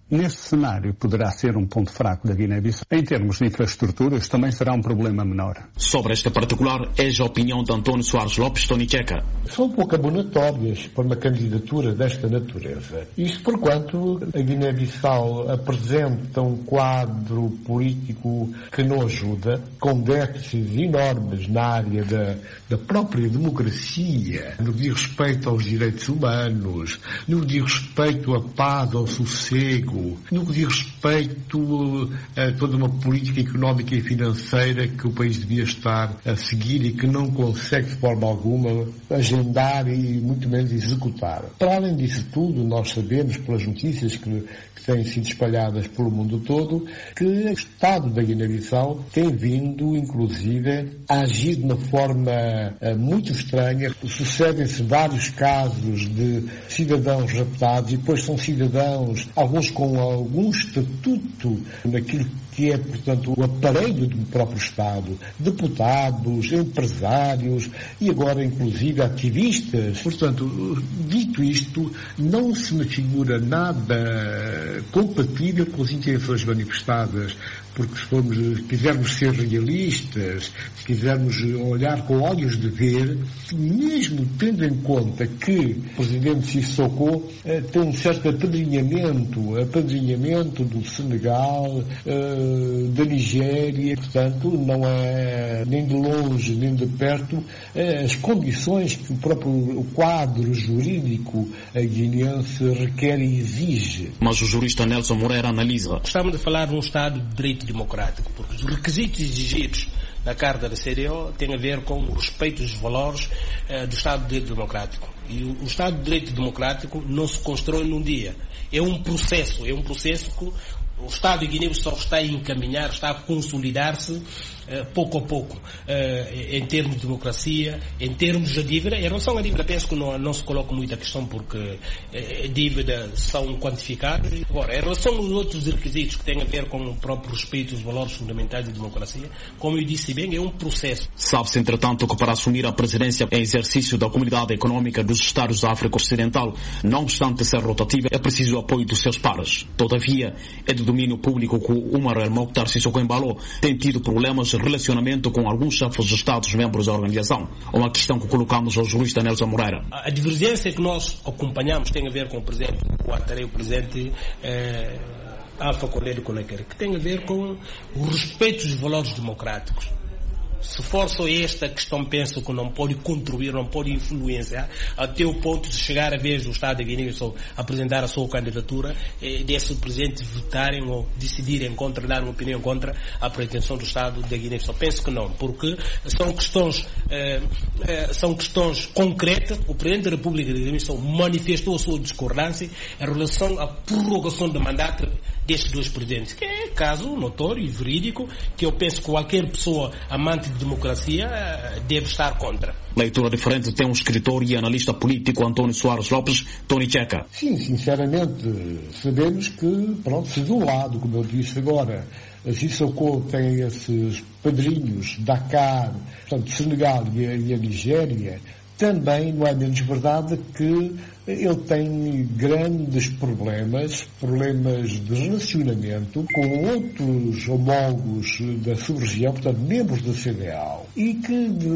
Neste cenário, poderá ser um ponto fraco da Guiné-Bissau. Em termos de infraestruturas, também será um problema menor. Sobre este particular, é a opinião de António Soares Lopes, Tony Checa. São pouco abonatórias para uma candidatura desta natureza. Isto porquanto a Guiné-Bissau apresenta um quadro político que não ajuda, com déficits enormes na área da própria democracia, no que diz respeito aos direitos humanos, no que diz respeito à paz, ao sossego, no que diz respeito a toda uma política económica e financeira que o país devia estar a seguir e que não consegue de forma alguma agendar e muito menos executar. Para além disso tudo, nós sabemos pelas notícias que têm sido espalhadas pelo mundo todo, que o Estado da Guiné-Bissau tem vindo, inclusive, a agir de uma forma muito estranha. Sucedem-se vários casos de cidadãos raptados e depois são cidadãos, alguns com algum estatuto naquilo que é, portanto, o aparelho do próprio Estado, deputados, empresários e agora, inclusive, ativistas. Portanto, dito isto, não se me figura nada compatível com as intenções manifestadas, porque se quisermos ser realistas, se quisermos olhar com olhos de ver, mesmo tendo em conta que o Presidente Sissoko tem um certo apadrinhamento do Senegal, da Nigéria, portanto, não é nem de longe nem de perto as condições que o próprio quadro jurídico guineense requer e exige. Mas o jurista Nelson Moreira analisa. Estamos a falar de um Estado de direito democrático, porque os requisitos exigidos na Carta da CEDEAO têm a ver com o respeito dos valores do Estado de Direito Democrático. E o Estado de Direito Democrático não se constrói num dia. É um processo que o Estado de Guiné-Bissau está a encaminhar, está a consolidar-se pouco a pouco, em termos de democracia, em termos de dívida. Em relação à dívida, penso que não se coloca muita questão, porque dívidas são quantificadas. Agora, em relação aos outros requisitos que têm a ver com o próprio respeito aos valores fundamentais da democracia, como eu disse bem, é um processo. Sabe-se, entretanto, que para assumir a presidência em exercício da Comunidade Econômica dos Estados da África Ocidental, não obstante ser rotativa, é preciso o apoio dos seus pares. Todavia, é de domínio público que o Umar El-Mokhtar Sissoko Embalo tem tido problemas de relacionamento com alguns chefes de Estados membros da organização. Uma questão que colocamos ao jurista Nelson Moreira. A divergência que nós acompanhamos tem a ver com o presidente Ouattara e o presidente Alpha Condé de Conakry, que tem a ver com o respeito dos valores democráticos. Se for só esta questão, penso que não pode contribuir, não pode influenciar até o ponto de chegar a vez do Estado da Guiné-Bissau apresentar a sua candidatura, desse presidente votarem ou decidirem contra, dar uma opinião contra a pretensão do Estado da Guiné-Bissau. Penso que não, porque são questões concretas. O Presidente da República da Guiné-Bissau manifestou a sua discordância em relação à prorrogação do mandato destes dois presidentes, que é caso notório e verídico, que eu penso que qualquer pessoa amante de democracia deve estar contra. Leitura diferente tem um escritor e analista político, António Soares Lopes, Tony Checa. Sim, sinceramente, sabemos que, se de um lado, como eu disse agora, a Sissoko tem esses padrinhos, Dakar, portanto, Senegal e a Nigéria, também não é menos verdade que ele tem grandes problemas de relacionamento com outros homólogos da sub-região, portanto, membros da CEDEAO, e que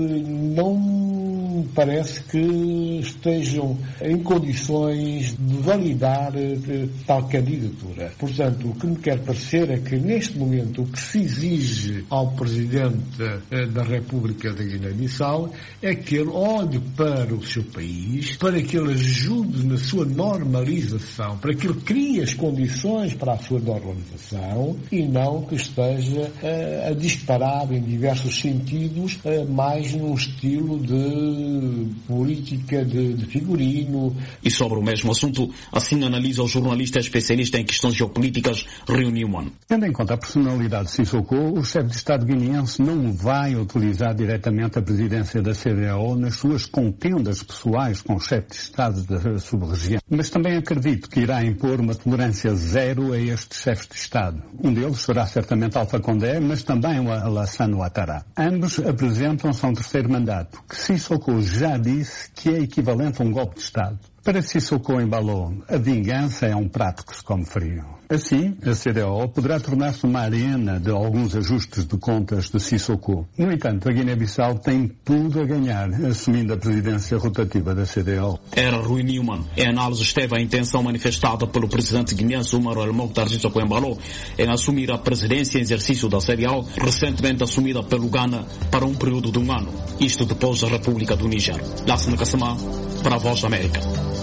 não parece que estejam em condições de validar tal candidatura. Portanto, o que me quer parecer é que, neste momento, o que se exige ao Presidente da República da Guiné-Bissau é que ele olhe para o seu país, para que ele ajude na sua normalização, para que ele crie as condições para a sua normalização e não que esteja a disparar em diversos sentidos, mais num estilo de política de figurino. E sobre o mesmo assunto, assim analisa o jornalista especialista em questões geopolíticas, Rio Newman. Tendo em conta a personalidade de Sissoko, o chefe de Estado guineense não vai utilizar diretamente a presidência da CEDEAO nas suas contendas pessoais com o chefe de Estado da sub-região. Mas também acredito que irá impor uma tolerância zero a estes chefes de Estado. Um deles será certamente Alpha Condé, mas também o Alassane Ouattara. Ambos apresentam-se a um terceiro mandato, que Sissoko já disse que é equivalente a um golpe de Estado. Para Sissoko Embalo, a vingança é um prato que se come frio. Assim, a CDAO poderá tornar-se uma arena de alguns ajustes de contas de Sissoko. No entanto, a Guiné-Bissau tem tudo a ganhar, assumindo a presidência rotativa da CDAO. Era Rui Newman. Em análise esteve a intenção manifestada pelo presidente guineense Umaro El Mokhtar Sissoko Embalo em assumir a presidência em exercício da CDAO, recentemente assumida pelo Ghana para um período de 1 ano. Isto depois da República do Níger. Lassana Kassama, para a Voz da América.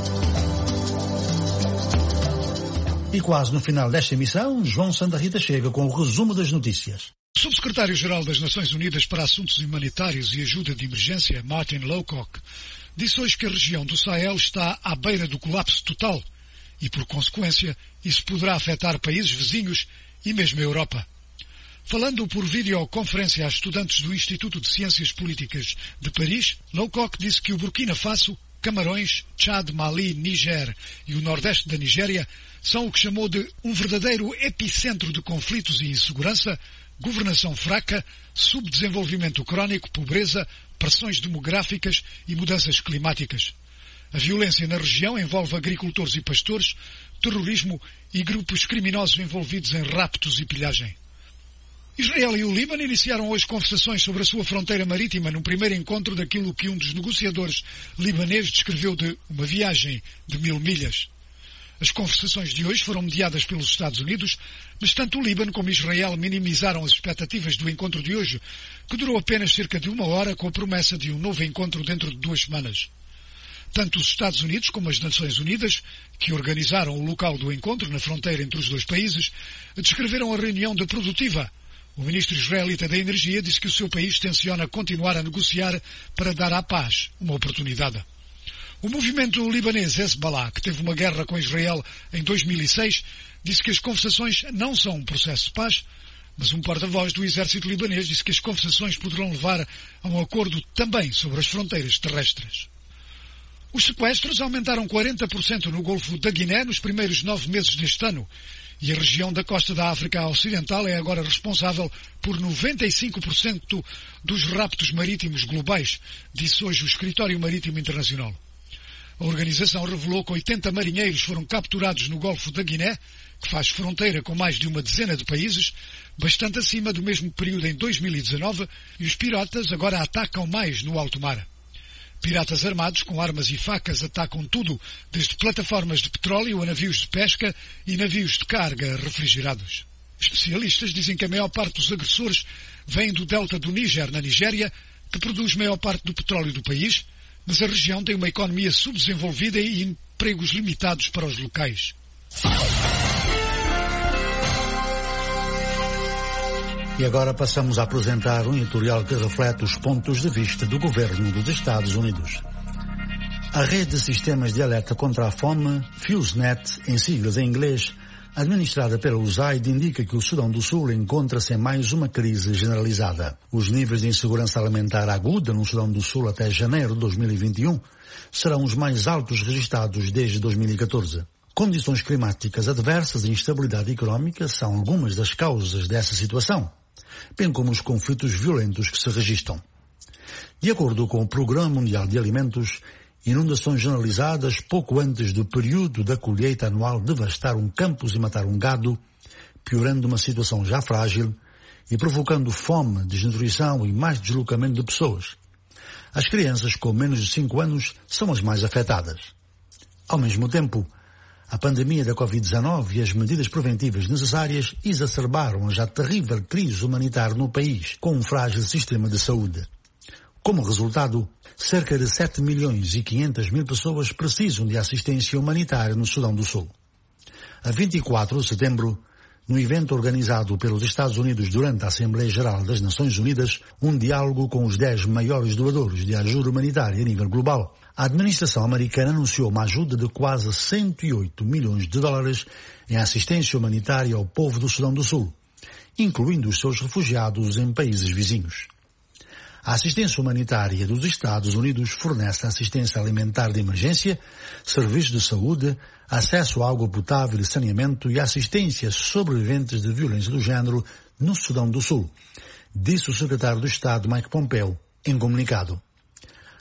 E quase no final desta emissão, João Santa Rita chega com o resumo das notícias. O subsecretário-geral das Nações Unidas para Assuntos Humanitários e Ajuda de Emergência, Martin Lowcock, disse hoje que a região do Sahel está à beira do colapso total e, por consequência, isso poderá afetar países vizinhos e mesmo a Europa. Falando por videoconferência a estudantes do Instituto de Ciências Políticas de Paris, Lowcock disse que o Burkina Faso, Camarões, Tchad, Mali, Níger e o nordeste da Nigéria são o que chamou de um verdadeiro epicentro de conflitos e insegurança, governação fraca, subdesenvolvimento crónico, pobreza, pressões demográficas e mudanças climáticas. A violência na região envolve agricultores e pastores, terrorismo e grupos criminosos envolvidos em raptos e pilhagem. Israel e o Líbano iniciaram hoje conversações sobre a sua fronteira marítima num primeiro encontro daquilo que um dos negociadores libaneses descreveu de uma viagem de 1000 milhas. As conversações de hoje foram mediadas pelos Estados Unidos, mas tanto o Líbano como Israel minimizaram as expectativas do encontro de hoje, que durou apenas cerca de 1 hora com a promessa de um novo encontro dentro de 2 semanas. Tanto os Estados Unidos como as Nações Unidas, que organizaram o local do encontro na fronteira entre os 2 países, descreveram a reunião de produtiva. O ministro israelita da Energia disse que o seu país tenciona continuar a negociar para dar à paz uma oportunidade. O movimento libanês Hezbollah, que teve uma guerra com Israel em 2006, disse que as conversações não são um processo de paz, mas um porta-voz do exército libanês disse que as conversações poderão levar a um acordo também sobre as fronteiras terrestres. Os sequestros aumentaram 40% no Golfo da Guiné nos primeiros 9 meses deste ano, e a região da costa da África Ocidental é agora responsável por 95% dos raptos marítimos globais, disse hoje o Escritório Marítimo Internacional. A organização revelou que 80 marinheiros foram capturados no Golfo da Guiné, que faz fronteira com mais de uma dezena de países, bastante acima do mesmo período em 2019, e os piratas agora atacam mais no alto mar. Piratas armados com armas e facas atacam tudo, desde plataformas de petróleo a navios de pesca e navios de carga refrigerados. Especialistas dizem que a maior parte dos agressores vem do delta do Níger, na Nigéria, que produz maior parte do petróleo do país, mas a região tem uma economia subdesenvolvida e empregos limitados para os locais. E agora passamos a apresentar um editorial que reflete os pontos de vista do governo dos Estados Unidos. A rede de sistemas de alerta contra a fome, FuseNet, em siglas em inglês, administrada pela USAID, indica que o Sudão do Sul encontra-se em mais uma crise generalizada. Os níveis de insegurança alimentar aguda no Sudão do Sul até janeiro de 2021 serão os mais altos registrados desde 2014. Condições climáticas adversas e instabilidade económica são algumas das causas dessa situação, bem como os conflitos violentos que se registram. De acordo com o Programa Mundial de Alimentos, inundações generalizadas pouco antes do período da colheita anual devastaram campos e mataram gado, piorando uma situação já frágil e provocando fome, desnutrição e mais deslocamento de pessoas. As crianças com menos de 5 anos são as mais afetadas. Ao mesmo tempo, a pandemia da Covid-19 e as medidas preventivas necessárias exacerbaram a já terrível crise humanitária no país, com um frágil sistema de saúde. Como resultado, cerca de 7 milhões e 500 mil pessoas precisam de assistência humanitária no Sudão do Sul. A 24 de setembro, no evento organizado pelos Estados Unidos durante a Assembleia Geral das Nações Unidas, um diálogo com os 10 maiores doadores de ajuda humanitária a nível global, a administração americana anunciou uma ajuda de quase 108 milhões de dólares em assistência humanitária ao povo do Sudão do Sul, incluindo os seus refugiados em países vizinhos. A assistência humanitária dos Estados Unidos fornece assistência alimentar de emergência, serviços de saúde, acesso a água potável e saneamento e assistência a sobreviventes de violência do género no Sudão do Sul, disse o secretário de Estado Mike Pompeo em comunicado.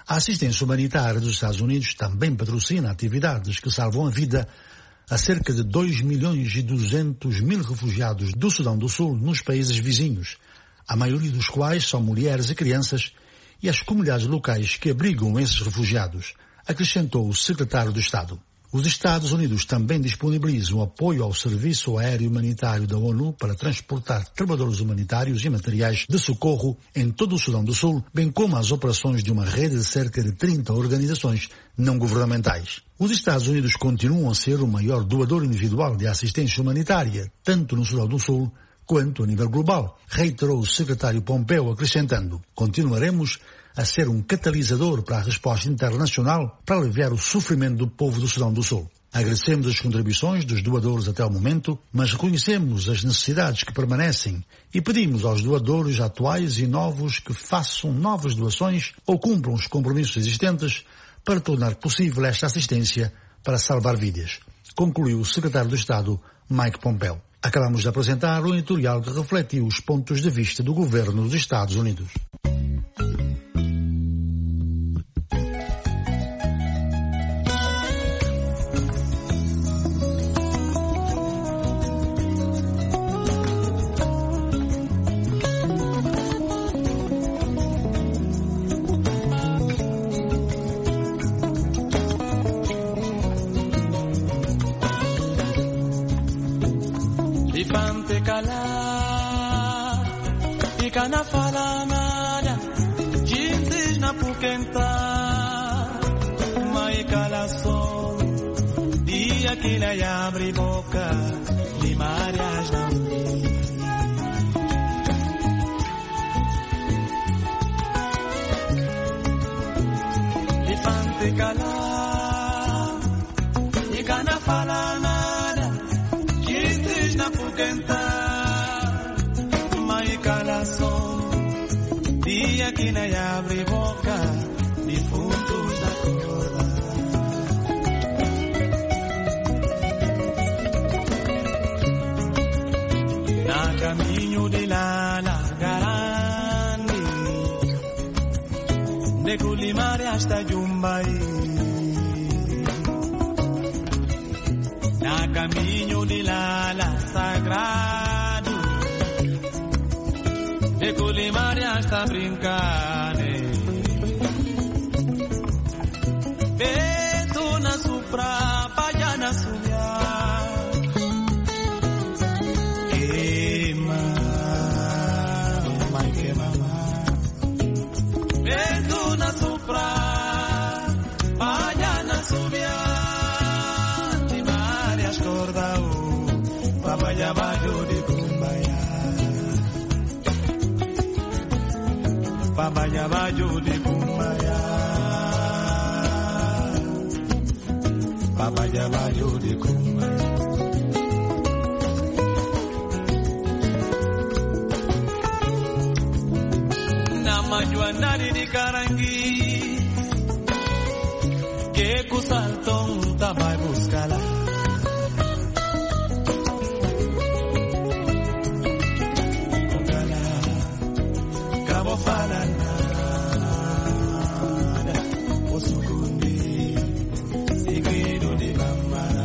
A assistência humanitária dos Estados Unidos também patrocina atividades que salvam a vida a cerca de 2.200.000 refugiados do Sudão do Sul nos países vizinhos, a maioria dos quais são mulheres e crianças, e as comunidades locais que abrigam esses refugiados, acrescentou o secretário do Estado. Os Estados Unidos também disponibilizam apoio ao Serviço Aéreo Humanitário da ONU para transportar trabalhadores humanitários e materiais de socorro em todo o Sudão do Sul, bem como as operações de uma rede de cerca de 30 organizações não governamentais. Os Estados Unidos continuam a ser o maior doador individual de assistência humanitária, tanto no Sudão do Sul quanto a nível global, reiterou o secretário Pompeo, acrescentando: continuaremos a ser um catalisador para a resposta internacional para aliviar o sofrimento do povo do Sudão do Sul. Agradecemos as contribuições dos doadores até o momento, mas reconhecemos as necessidades que permanecem e pedimos aos doadores atuais e novos que façam novas doações ou cumpram os compromissos existentes para tornar possível esta assistência para salvar vidas, concluiu o secretário do Estado, Mike Pompeo. Acabamos de apresentar um editorial que refletiu os pontos de vista do governo dos Estados Unidos. Na fala nada, dizes na puquenta, mai calação, dia que na abre boca, limárias não. Lifante calar, e cana fala nada, dizes na puquenta, mai calação. Dia que na abre boca, defuntos da corda. Na caminho de lá, grande, de Culimare hasta Jumbai. Na caminho de lá, sagrado, de Culimare hasta Brincane. Beto na supra, paja na subia. Queima, mãe queima. Beto na supra, paja na subia. De várias cordas, papai abaixo de Cumbaya. Papai abaixo de Cumbaya. Papai abaixo de Cumbaya. Na majuanari de Caranguí, que com saltão tá vai buscar lá. Cabo fala nada, o sucundi, segredo de Bambara.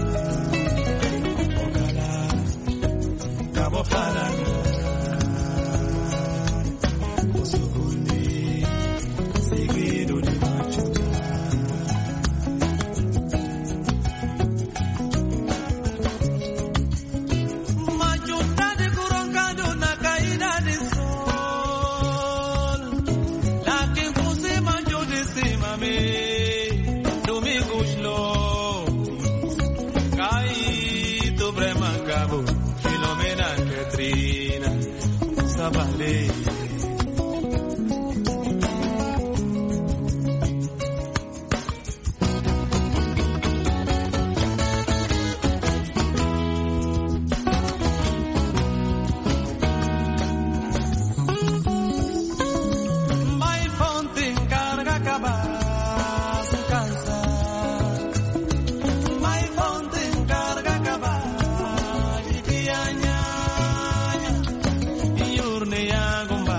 Ocala, Cabo fala nada, o sucundi, segredo de Machuca. Machuca de Curongado na caída de sol. Domingos Lopes, Caíto Bremangabo, Filomena Catrina, Sabalê. Gumba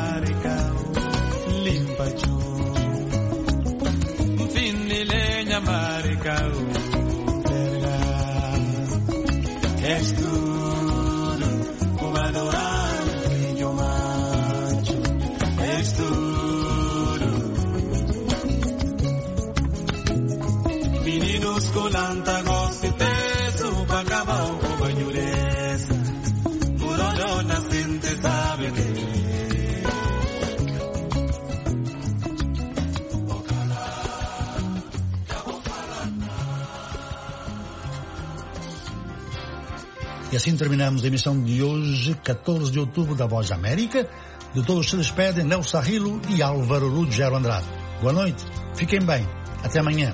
assim terminamos a emissão de hoje, 14 de outubro, da Voz da América. De todos se despedem Nelson Sarrilo e Álvaro Ruggiero Andrade. Boa noite, fiquem bem, até amanhã.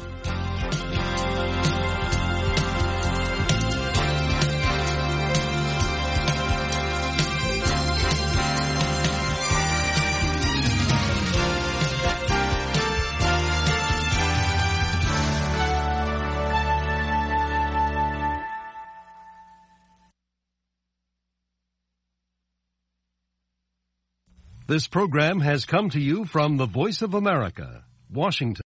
This program has come to you from the Voice of America, Washington.